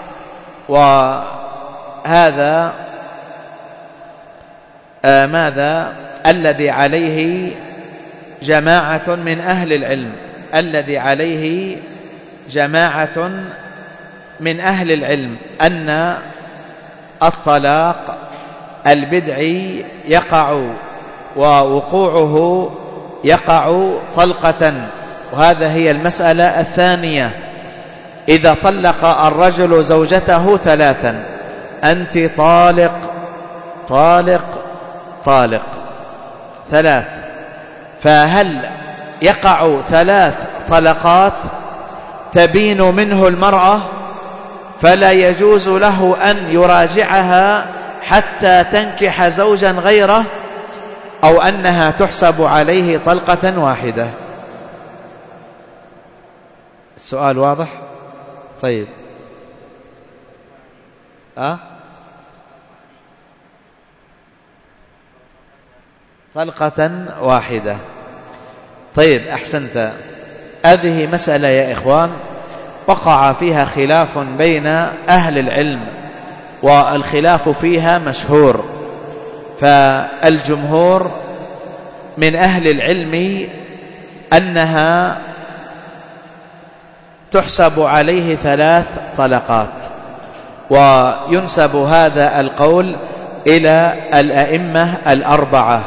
وهذا آه ماذا؟ الذي عليه جماعة من أهل العلم، الذي عليه جماعة من أهل العلم أن الطلاق البدعي يقع، ووقوعه يقع طلقة. وهذا هي المسألة الثانية. إذا طلق الرجل زوجته ثلاثا: أنت طالق طالق طالق، ثلاث، فهل يقع ثلاث طلقات تبين منه المرأة فلا يجوز له أن يراجعها حتى تنكح زوجا غيره، أو أنها تحسب عليه طلقة واحدة؟ السؤال واضح؟ طيب أه؟ طلقة واحدة. طيب أحسنت. هذه مسألة يا إخوان وقع فيها خلاف بين أهل العلم، والخلاف فيها مشهور. فالجمهور من أهل العلم أنها تحسب عليه ثلاث طلقات، وينسب هذا القول إلى الأئمة الأربعة،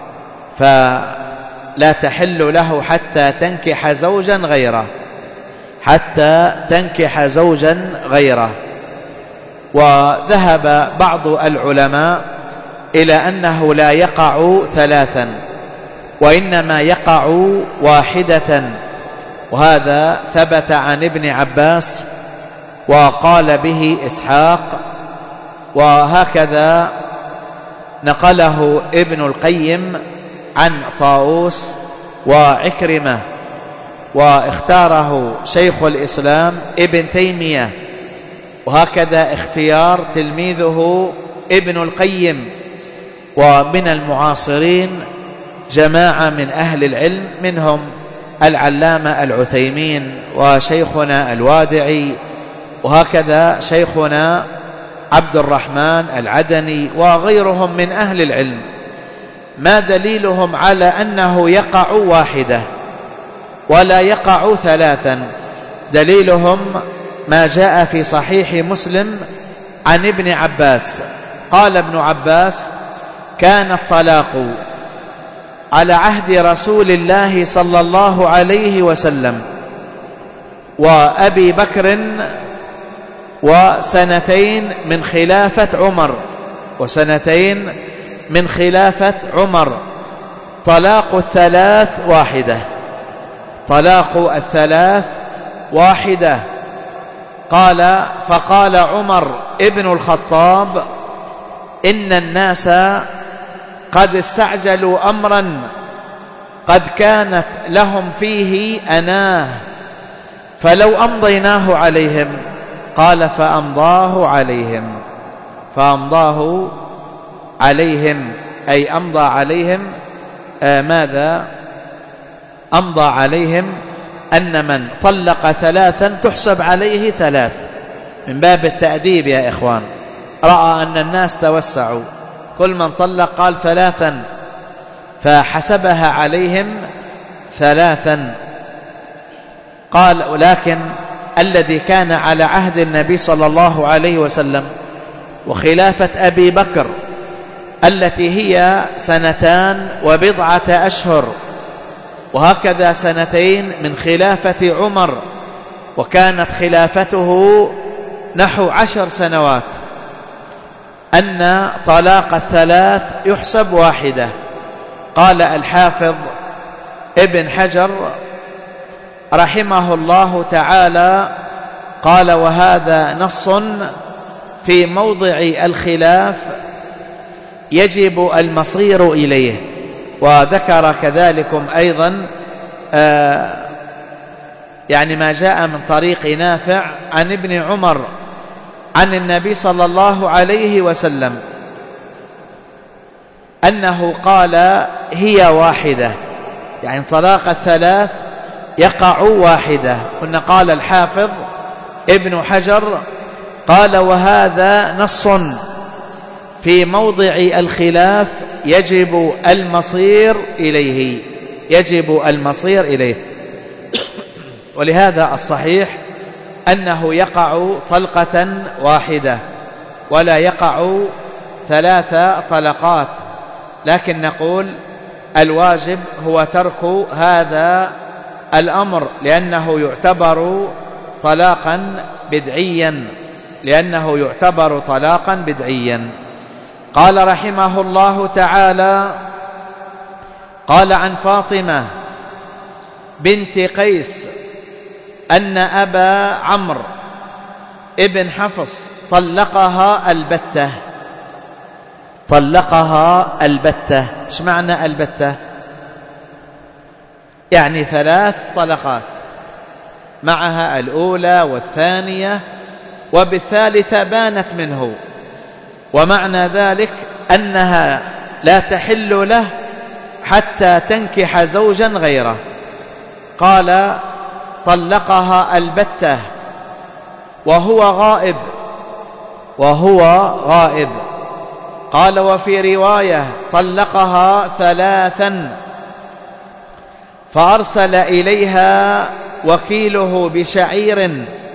فلا تحل له حتى تنكح زوجا غيره، حتى تنكح زوجا غيره. وذهب بعض العلماء إلى أنه لا يقع ثلاثا وإنما يقع واحدة، وهذا ثبت عن ابن عباس وقال به إسحاق، وهكذا نقله ابن القيم عن طاووس وعكرمة، واختاره شيخ الإسلام ابن تيمية، وهكذا اختيار تلميذه ابن القيم. ومن المعاصرين جماعة من أهل العلم، منهم العلامة العثيمين وشيخنا الوادعي، وهكذا شيخنا عبد الرحمن العدني وغيرهم من أهل العلم. ما دليلهم على أنه يقع واحدة ولا يقع ثلاثا؟ دليلهم ما جاء في صحيح مسلم عن ابن عباس قال ابن عباس: كان الطلاق على عهد رسول الله صلى الله عليه وسلم وأبي بكر وسنتين من خلافة عمر وسنتين من خلافة عمر طلاق الثلاث واحدة طلاق الثلاث واحدة قال: فقال عمر ابن الخطاب: إن الناس قد استعجلوا أمرا قد كانت لهم فيه أناه، فلو أمضيناه عليهم. قال: فأمضاه عليهم فأمضاه عليهم أي أمضى عليهم. آه ماذا أمضى عليهم؟ أن من طلق ثلاثا تحسب عليه ثلاث، من باب التأديب يا إخوان. رأى أن الناس توسعوا، كل من طلق قال ثلاثا فحسبها عليهم ثلاثا. قال: ولكن الذي كان على عهد النبي صلى الله عليه وسلم وخلافة أبي بكر التي هي سنتان وبضعة أشهر، وهكذا سنتين من خلافة عمر، وكانت خلافته نحو عشر سنوات، أن طلاق الثلاث يحسب واحدة. قال الحافظ ابن حجر رحمه الله تعالى قال: وهذا نص في موضع الخلاف يجب المصير إليه. وذكر كذلكم أيضا آه يعني ما جاء من طريق نافع عن ابن عمر عن النبي صلى الله عليه وسلم أنه قال: هي واحدة، يعني طلاق الثلاث يقع واحدة. قلنا قال الحافظ ابن حجر قال: وهذا نص في موضع الخلاف يجب المصير إليه يجب المصير إليه ولهذا الصحيح أنه يقع طلقة واحدة ولا يقع ثلاث طلقات، لكن نقول الواجب هو ترك هذا الأمر، لأنه يعتبر طلاقا بدعيا لأنه يعتبر طلاقا بدعيا. قال رحمه الله تعالى: قال عن فاطمة بنت قيس أن أبا عمرو ابن حفص طلقها البتة طلقها البتة إيش معنى البتة؟ يعني ثلاث طلقات، معها الأولى والثانية وبالثالثة بانت منه، ومعنى ذلك أنها لا تحل له حتى تنكح زوجا غيره. قال: طلقها البتة وهو غائب وهو غائب قال: وفي رواية: طلقها ثلاثا، فأرسل إليها وكيله بشعير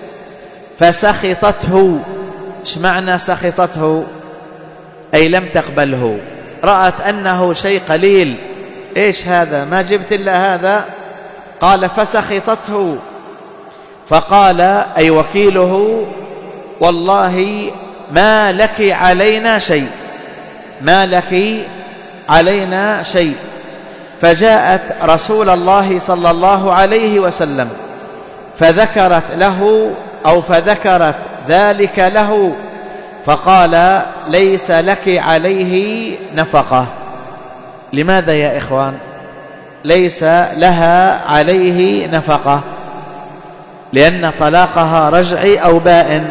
فسخطته. ايش معنى سخطته؟ أي لم تقبله، رأت أنه شيء قليل، إيش هذا، ما جبت إلا هذا. قال: فسخطته، فقال أي وكيله: والله ما لك علينا شيء، ما لك علينا شيء. فجاءت رسول الله صلى الله عليه وسلم فذكرت له أو فذكرت ذلك له فقال ليس لك عليه نفقة. لماذا يا إخوان ليس لها عليه نفقة؟ لأن طلاقها رجعي أو بائن؟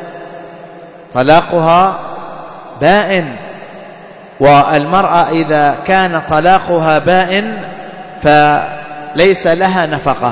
طلاقها بائن، والمرأة إذا كان طلاقها بائن فليس لها نفقة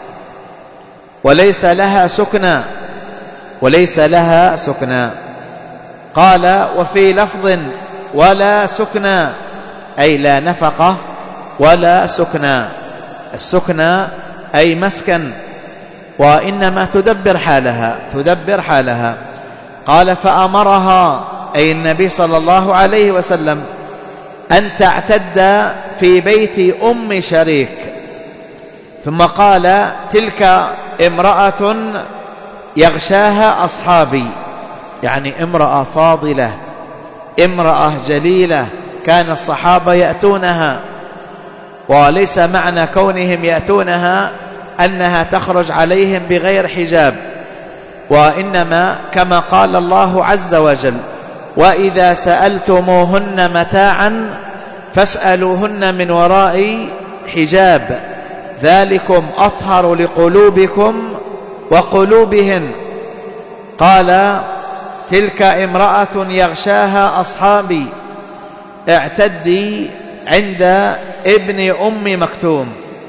وليس لها سكنى وليس لها سكنى. قال وفي لفظ ولا سكنى، أي لا نفقة ولا سكنى. السكنى أي مسكن، وإنما تدبر حالها تدبر حالها. قال فأمرها أي النبي صلى الله عليه وسلم أن تعتد في بيت أم شريك. ثم قال تلك امرأة يغشاها أصحابي، يعني امرأة فاضلة، امرأة جليلة، كان الصحابة يأتونها، وليس معنى كونهم يأتونها أنها تخرج عليهم بغير حجاب، وإنما كما قال الله عز وجل وإذا سألتموهن متاعا فاسألوهن من وراء حجاب ذلكم أطهر لقلوبكم وقلوبهن. قال تلك امرأة يغشاها أصحابي اعتدي عند ابن أم مكتوم.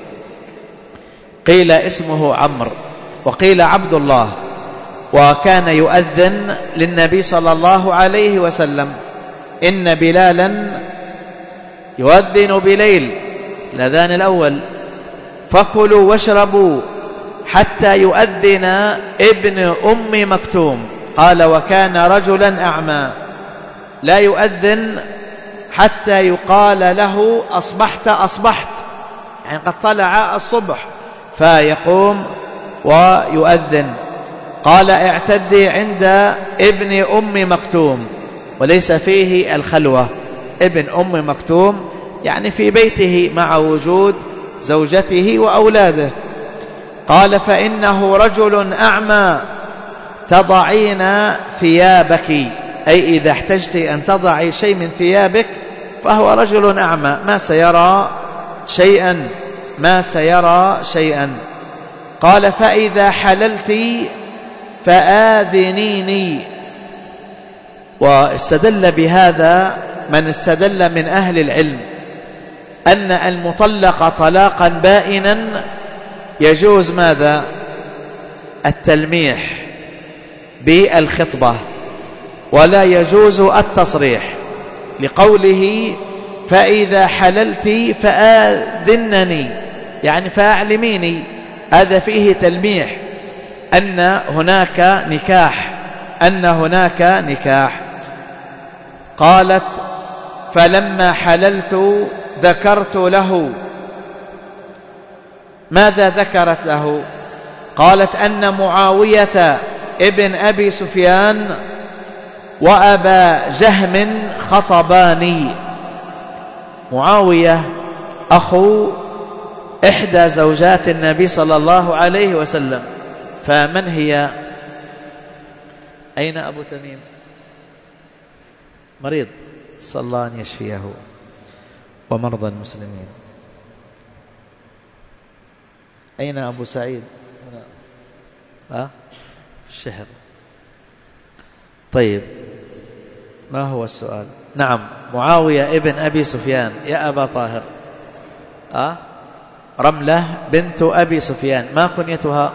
قيل اسمه عمرو وقيل عبد الله، وكان يؤذن للنبي صلى الله عليه وسلم إن بلالا يؤذن بليل الأذان الأول فكلوا واشربوا حتى يؤذن ابن أم مكتوم. قال وكان رجلا أعمى لا يؤذن حتى يقال له أصبحت أصبحت، يعني قد طلع الصبح فيقوم ويؤذن. قال اعتدي عند ابن أم مكتوم، وليس فيه الخلوة، ابن أم مكتوم يعني في بيته مع وجود زوجته وأولاده. قال فإنه رجل أعمى تضعين ثيابك، أي إذا احتجت أن تضعي شيء من ثيابك فهو رجل أعمى ما سيرى شيئا ما سيرى شيئا. قال فإذا حللت فآذنيني. واستدل بهذا من استدل من أهل العلم أن المطلق طلاقا بائنا يجوز ماذا؟ التلميح بالخطبة، ولا يجوز التصريح، لقوله فإذا حللت فآذنني يعني فأعلميني. هذا فيه تلميح أن هناك نكاح أن هناك نكاح. قالت فلما حللت ذكرت له. ماذا ذكرت له؟ قالت أن معاوية ابن أبي سفيان وأبا جهم خطباني. معاوية أخو إحدى زوجات النبي صلى الله عليه وسلم، فمن هي؟ أين أبو تميم؟ مريض، صلى الله أن يشفيه ومرضى المسلمين. أين أبو سعيد؟ هنا أه؟ الشهر. طيب ما هو السؤال؟ نعم معاوية ابن أبي سفيان يا أبا طاهر. أه؟ رملة بنت أبي سفيان، ما كنيتها؟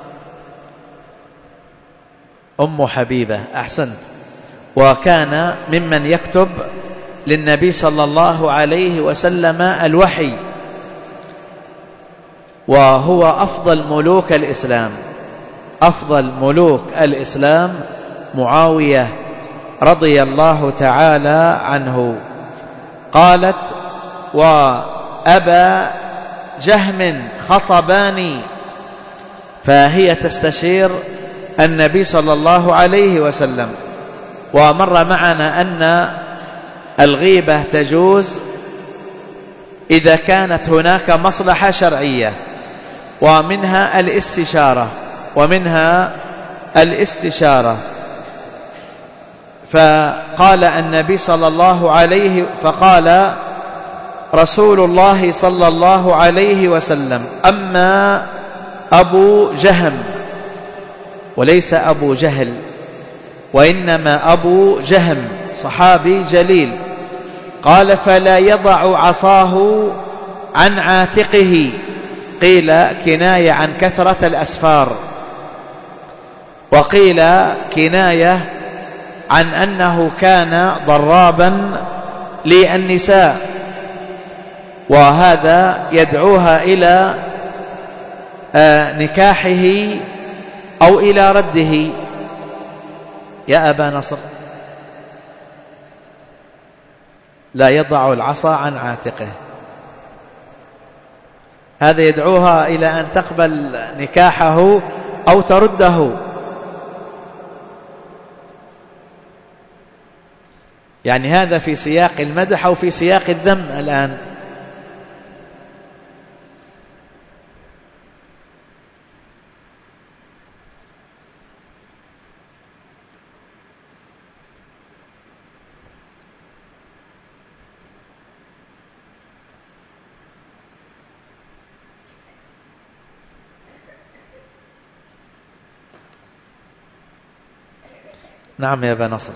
أم حبيبة، أحسنت. وكان ممن يكتب للنبي صلى الله عليه وسلم الوحي، وهو أفضل ملوك الإسلام أفضل ملوك الإسلام معاوية رضي الله تعالى عنه. قالت وأبا جهم خطباني، فهي تستشير النبي صلى الله عليه وسلم. ومر معنا أن الغيبة تجوز إذا كانت هناك مصلحة شرعية، ومنها الاستشارة ومنها الاستشارة فقال النبي صلى الله عليه فقال رسول الله صلى الله عليه وسلم: أما أبو جهم، وليس أبو جهل وإنما أبو جهم صحابي جليل، قال: فلا يضع عصاه عن عاتقه، قيل كناية عن كثرة الأسفار، وقيل كناية عن أنه كان ضرابا للنساء، وهذا يدعوها إلى نكاحه أو إلى رده. يا أبا نصر، لا يضع العصا عن عاتقه، هذا يدعوها إلى أن تقبل نكاحه أو ترده. يعني هذا في سياق المدح أو في سياق الذم الآن؟ نعم يا أبا نصر،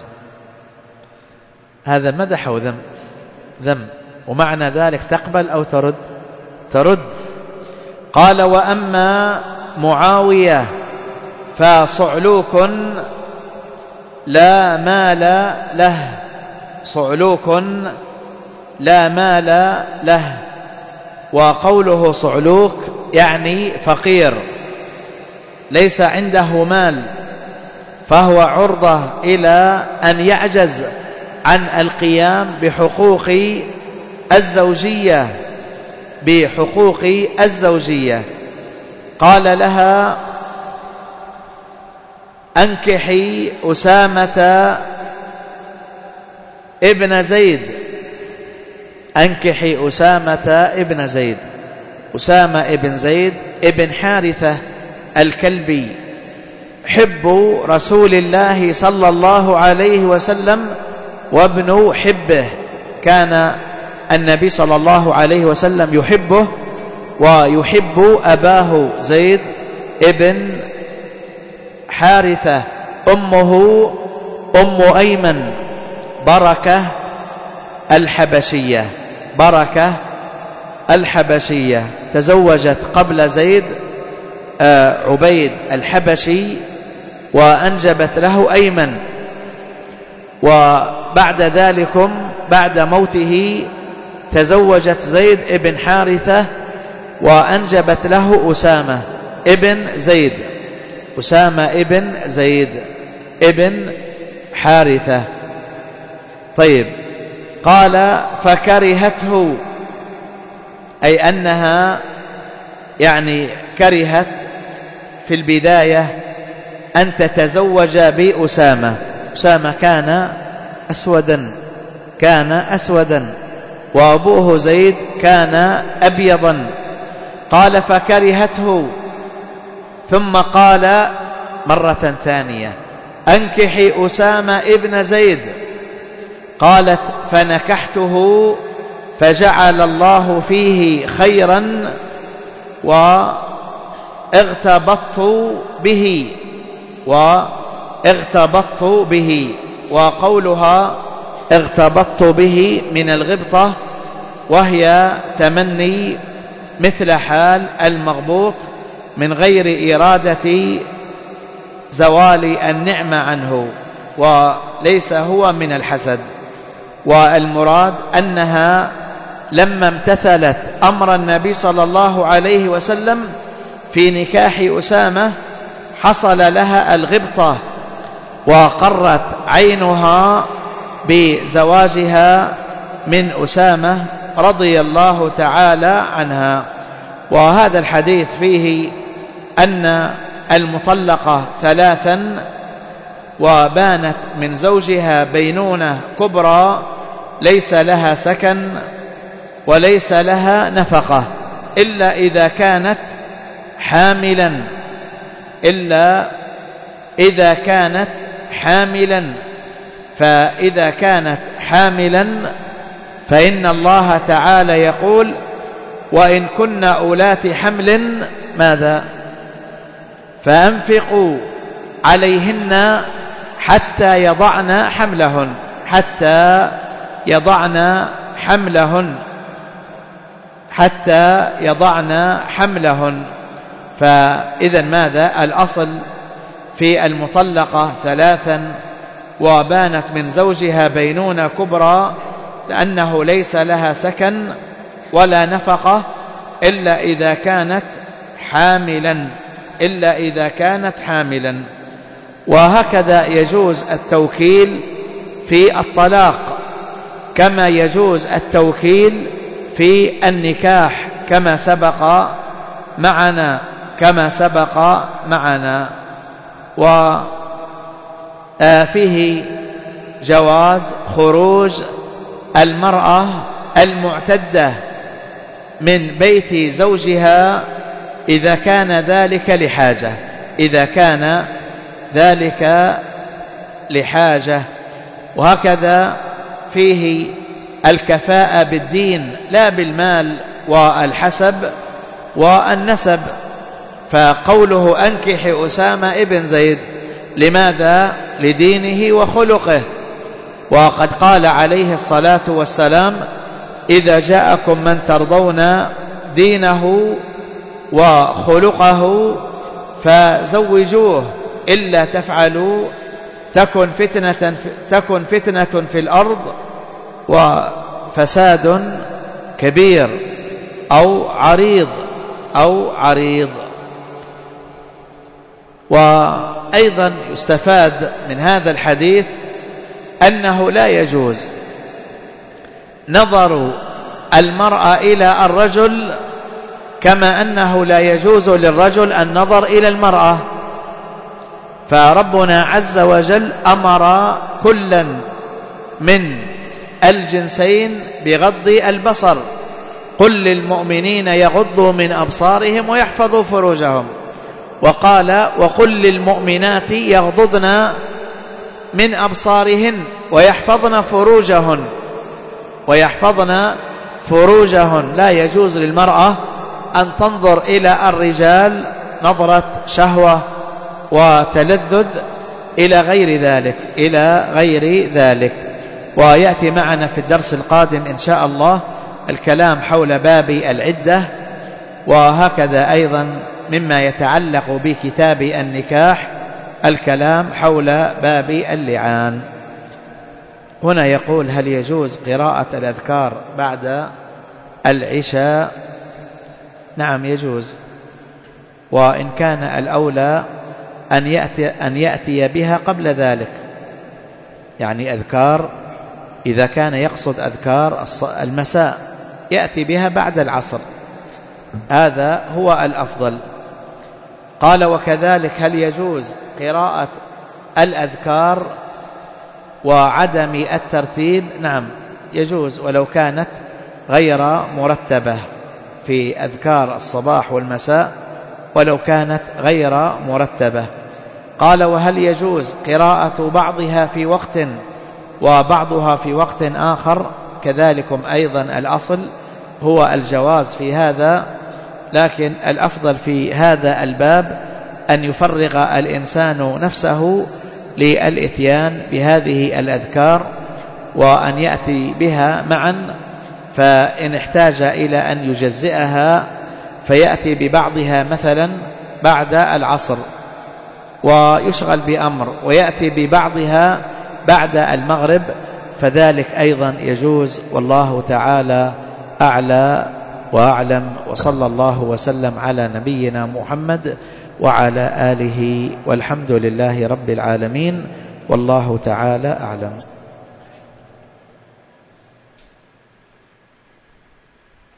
هذا مدح أو ذم؟ ذم، ومعنى ذلك تقبل أو ترد؟ ترد. قال: وأما معاوية فصعلوك لا مال له، صعلوك لا مال له، وقوله صعلوك يعني فقير ليس عنده مال، فهو عرضة إلى أن يعجز عن القيام بحقوق الزوجية بحقوق الزوجية. قال لها: أنكحي أسامة ابن زيد، أنكحي أسامة ابن زيد. أسامة ابن زيد ابن حارثة الكلبي، حب رسول الله صلى الله عليه وسلم وابن حبه، كان النبي صلى الله عليه وسلم يحبه ويحب أباه زيد ابن حارثة. أمه أم أيمن بركة الحبشية، بركة الحبشية، تزوجت قبل زيد عبيد الحبشي وأنجبت له أيمن، وبعد ذلك بعد موته تزوجت زيد ابن حارثة وأنجبت له أسامة ابن زيد، أسامة ابن زيد ابن حارثة. طيب، قال: فكرهته، أي أنها يعني كرهت في البداية أن تتزوج بأسامة. أسامة كان أسودا، كان أسودا، وأبوه زيد كان أبيضا. قال: فكرهته، ثم قال مرة ثانية: أنكحي أسامة ابن زيد. قالت: فنكحته فجعل الله فيه خيرا واغتبطت به، واغتبطت به، وقولها اغتبطت به من الغبطة، وهي تمني مثل حال المغبوط من غير إرادة زوال النعمة عنه، وليس هو من الحسد. والمراد أنها لما امتثلت أمر النبي صلى الله عليه وسلم في نكاح أسامة حصل لها الغبطة، وقرت عينها بزواجها من أسامة رضي الله تعالى عنها. وهذا الحديث فيه أن المطلقة ثلاثا وبانت من زوجها بينونة كبرى ليس لها سكن وليس لها نفقة إلا إذا كانت حاملا إلا إذا كانت حاملا فإذا كانت حاملا فإن الله تعالى يقول وإن كن أولات حمل ماذا فأنفقوا عليهن حتى يضعن حملهن حتى يضعن حملهن حتى يضعن حملهن فإذا ماذا الأصل في المطلقة ثلاثا وبانت من زوجها بينونة كبرى لأنه ليس لها سكن ولا نفقة إلا إذا كانت حاملا إلا إذا كانت حاملا وهكذا يجوز التوكيل في الطلاق كما يجوز التوكيل في النكاح كما سبق معنا كما سبق معنا وفيه جواز خروج المرأة المعتدة من بيت زوجها إذا كان ذلك لحاجة إذا كان ذلك لحاجة وهكذا فيه الكفاءة بالدين لا بالمال والحسب والنسب فقوله أنكح أسامة ابن زيد لماذا لدينه وخلقه وقد قال عليه الصلاة والسلام إذا جاءكم من ترضون دينه وخلقه فزوجوه إلا تفعلوا تكن فتنة تكن فتنة في الأرض وفساد كبير أو عريض أو عريض وأيضا يستفاد من هذا الحديث أنه لا يجوز نظر المرأة إلى الرجل كما أنه لا يجوز للرجل النظر إلى المرأة فربنا عز وجل أمر كلا من الجنسين بغض البصر قل للمؤمنين يغضوا من أبصارهم ويحفظوا فروجهم وقال وقل للمؤمنات يغضضن من أبصارهن ويحفظن فروجهن ويحفظن فروجهن لا يجوز للمرأة أن تنظر إلى الرجال نظرة شهوة وتلذذ إلى غير ذلك إلى غير ذلك ويأتي معنا في الدرس القادم إن شاء الله الكلام حول باب العدة وهكذا أيضا مما يتعلق بكتاب النكاح الكلام حول باب اللعان. هنا يقول هل يجوز قراءة الأذكار بعد العشاء؟ نعم يجوز وإن كان الأولى أن يأتي, أن يأتي بها قبل ذلك يعني أذكار إذا كان يقصد أذكار المساء يأتي بها بعد العصر هذا هو الأفضل. قال وكذلك هل يجوز قراءة الأذكار وعدم الترتيب؟ نعم يجوز ولو كانت غير مرتبة في أذكار الصباح والمساء ولو كانت غير مرتبة. قال وهل يجوز قراءة بعضها في وقت وبعضها في وقت آخر؟ كذلكم أيضا الأصل هو الجواز في هذا لكن الأفضل في هذا الباب أن يفرغ الإنسان نفسه للإتيان بهذه الأذكار وأن يأتي بها معا فإن احتاج إلى أن يجزئها فيأتي ببعضها مثلا بعد العصر ويشغل بأمر ويأتي ببعضها بعد المغرب فذلك أيضا يجوز والله تعالى أعلى وأعلم وصلى الله وسلم على نبينا محمد وعلى آله والحمد لله رب العالمين والله تعالى أعلم.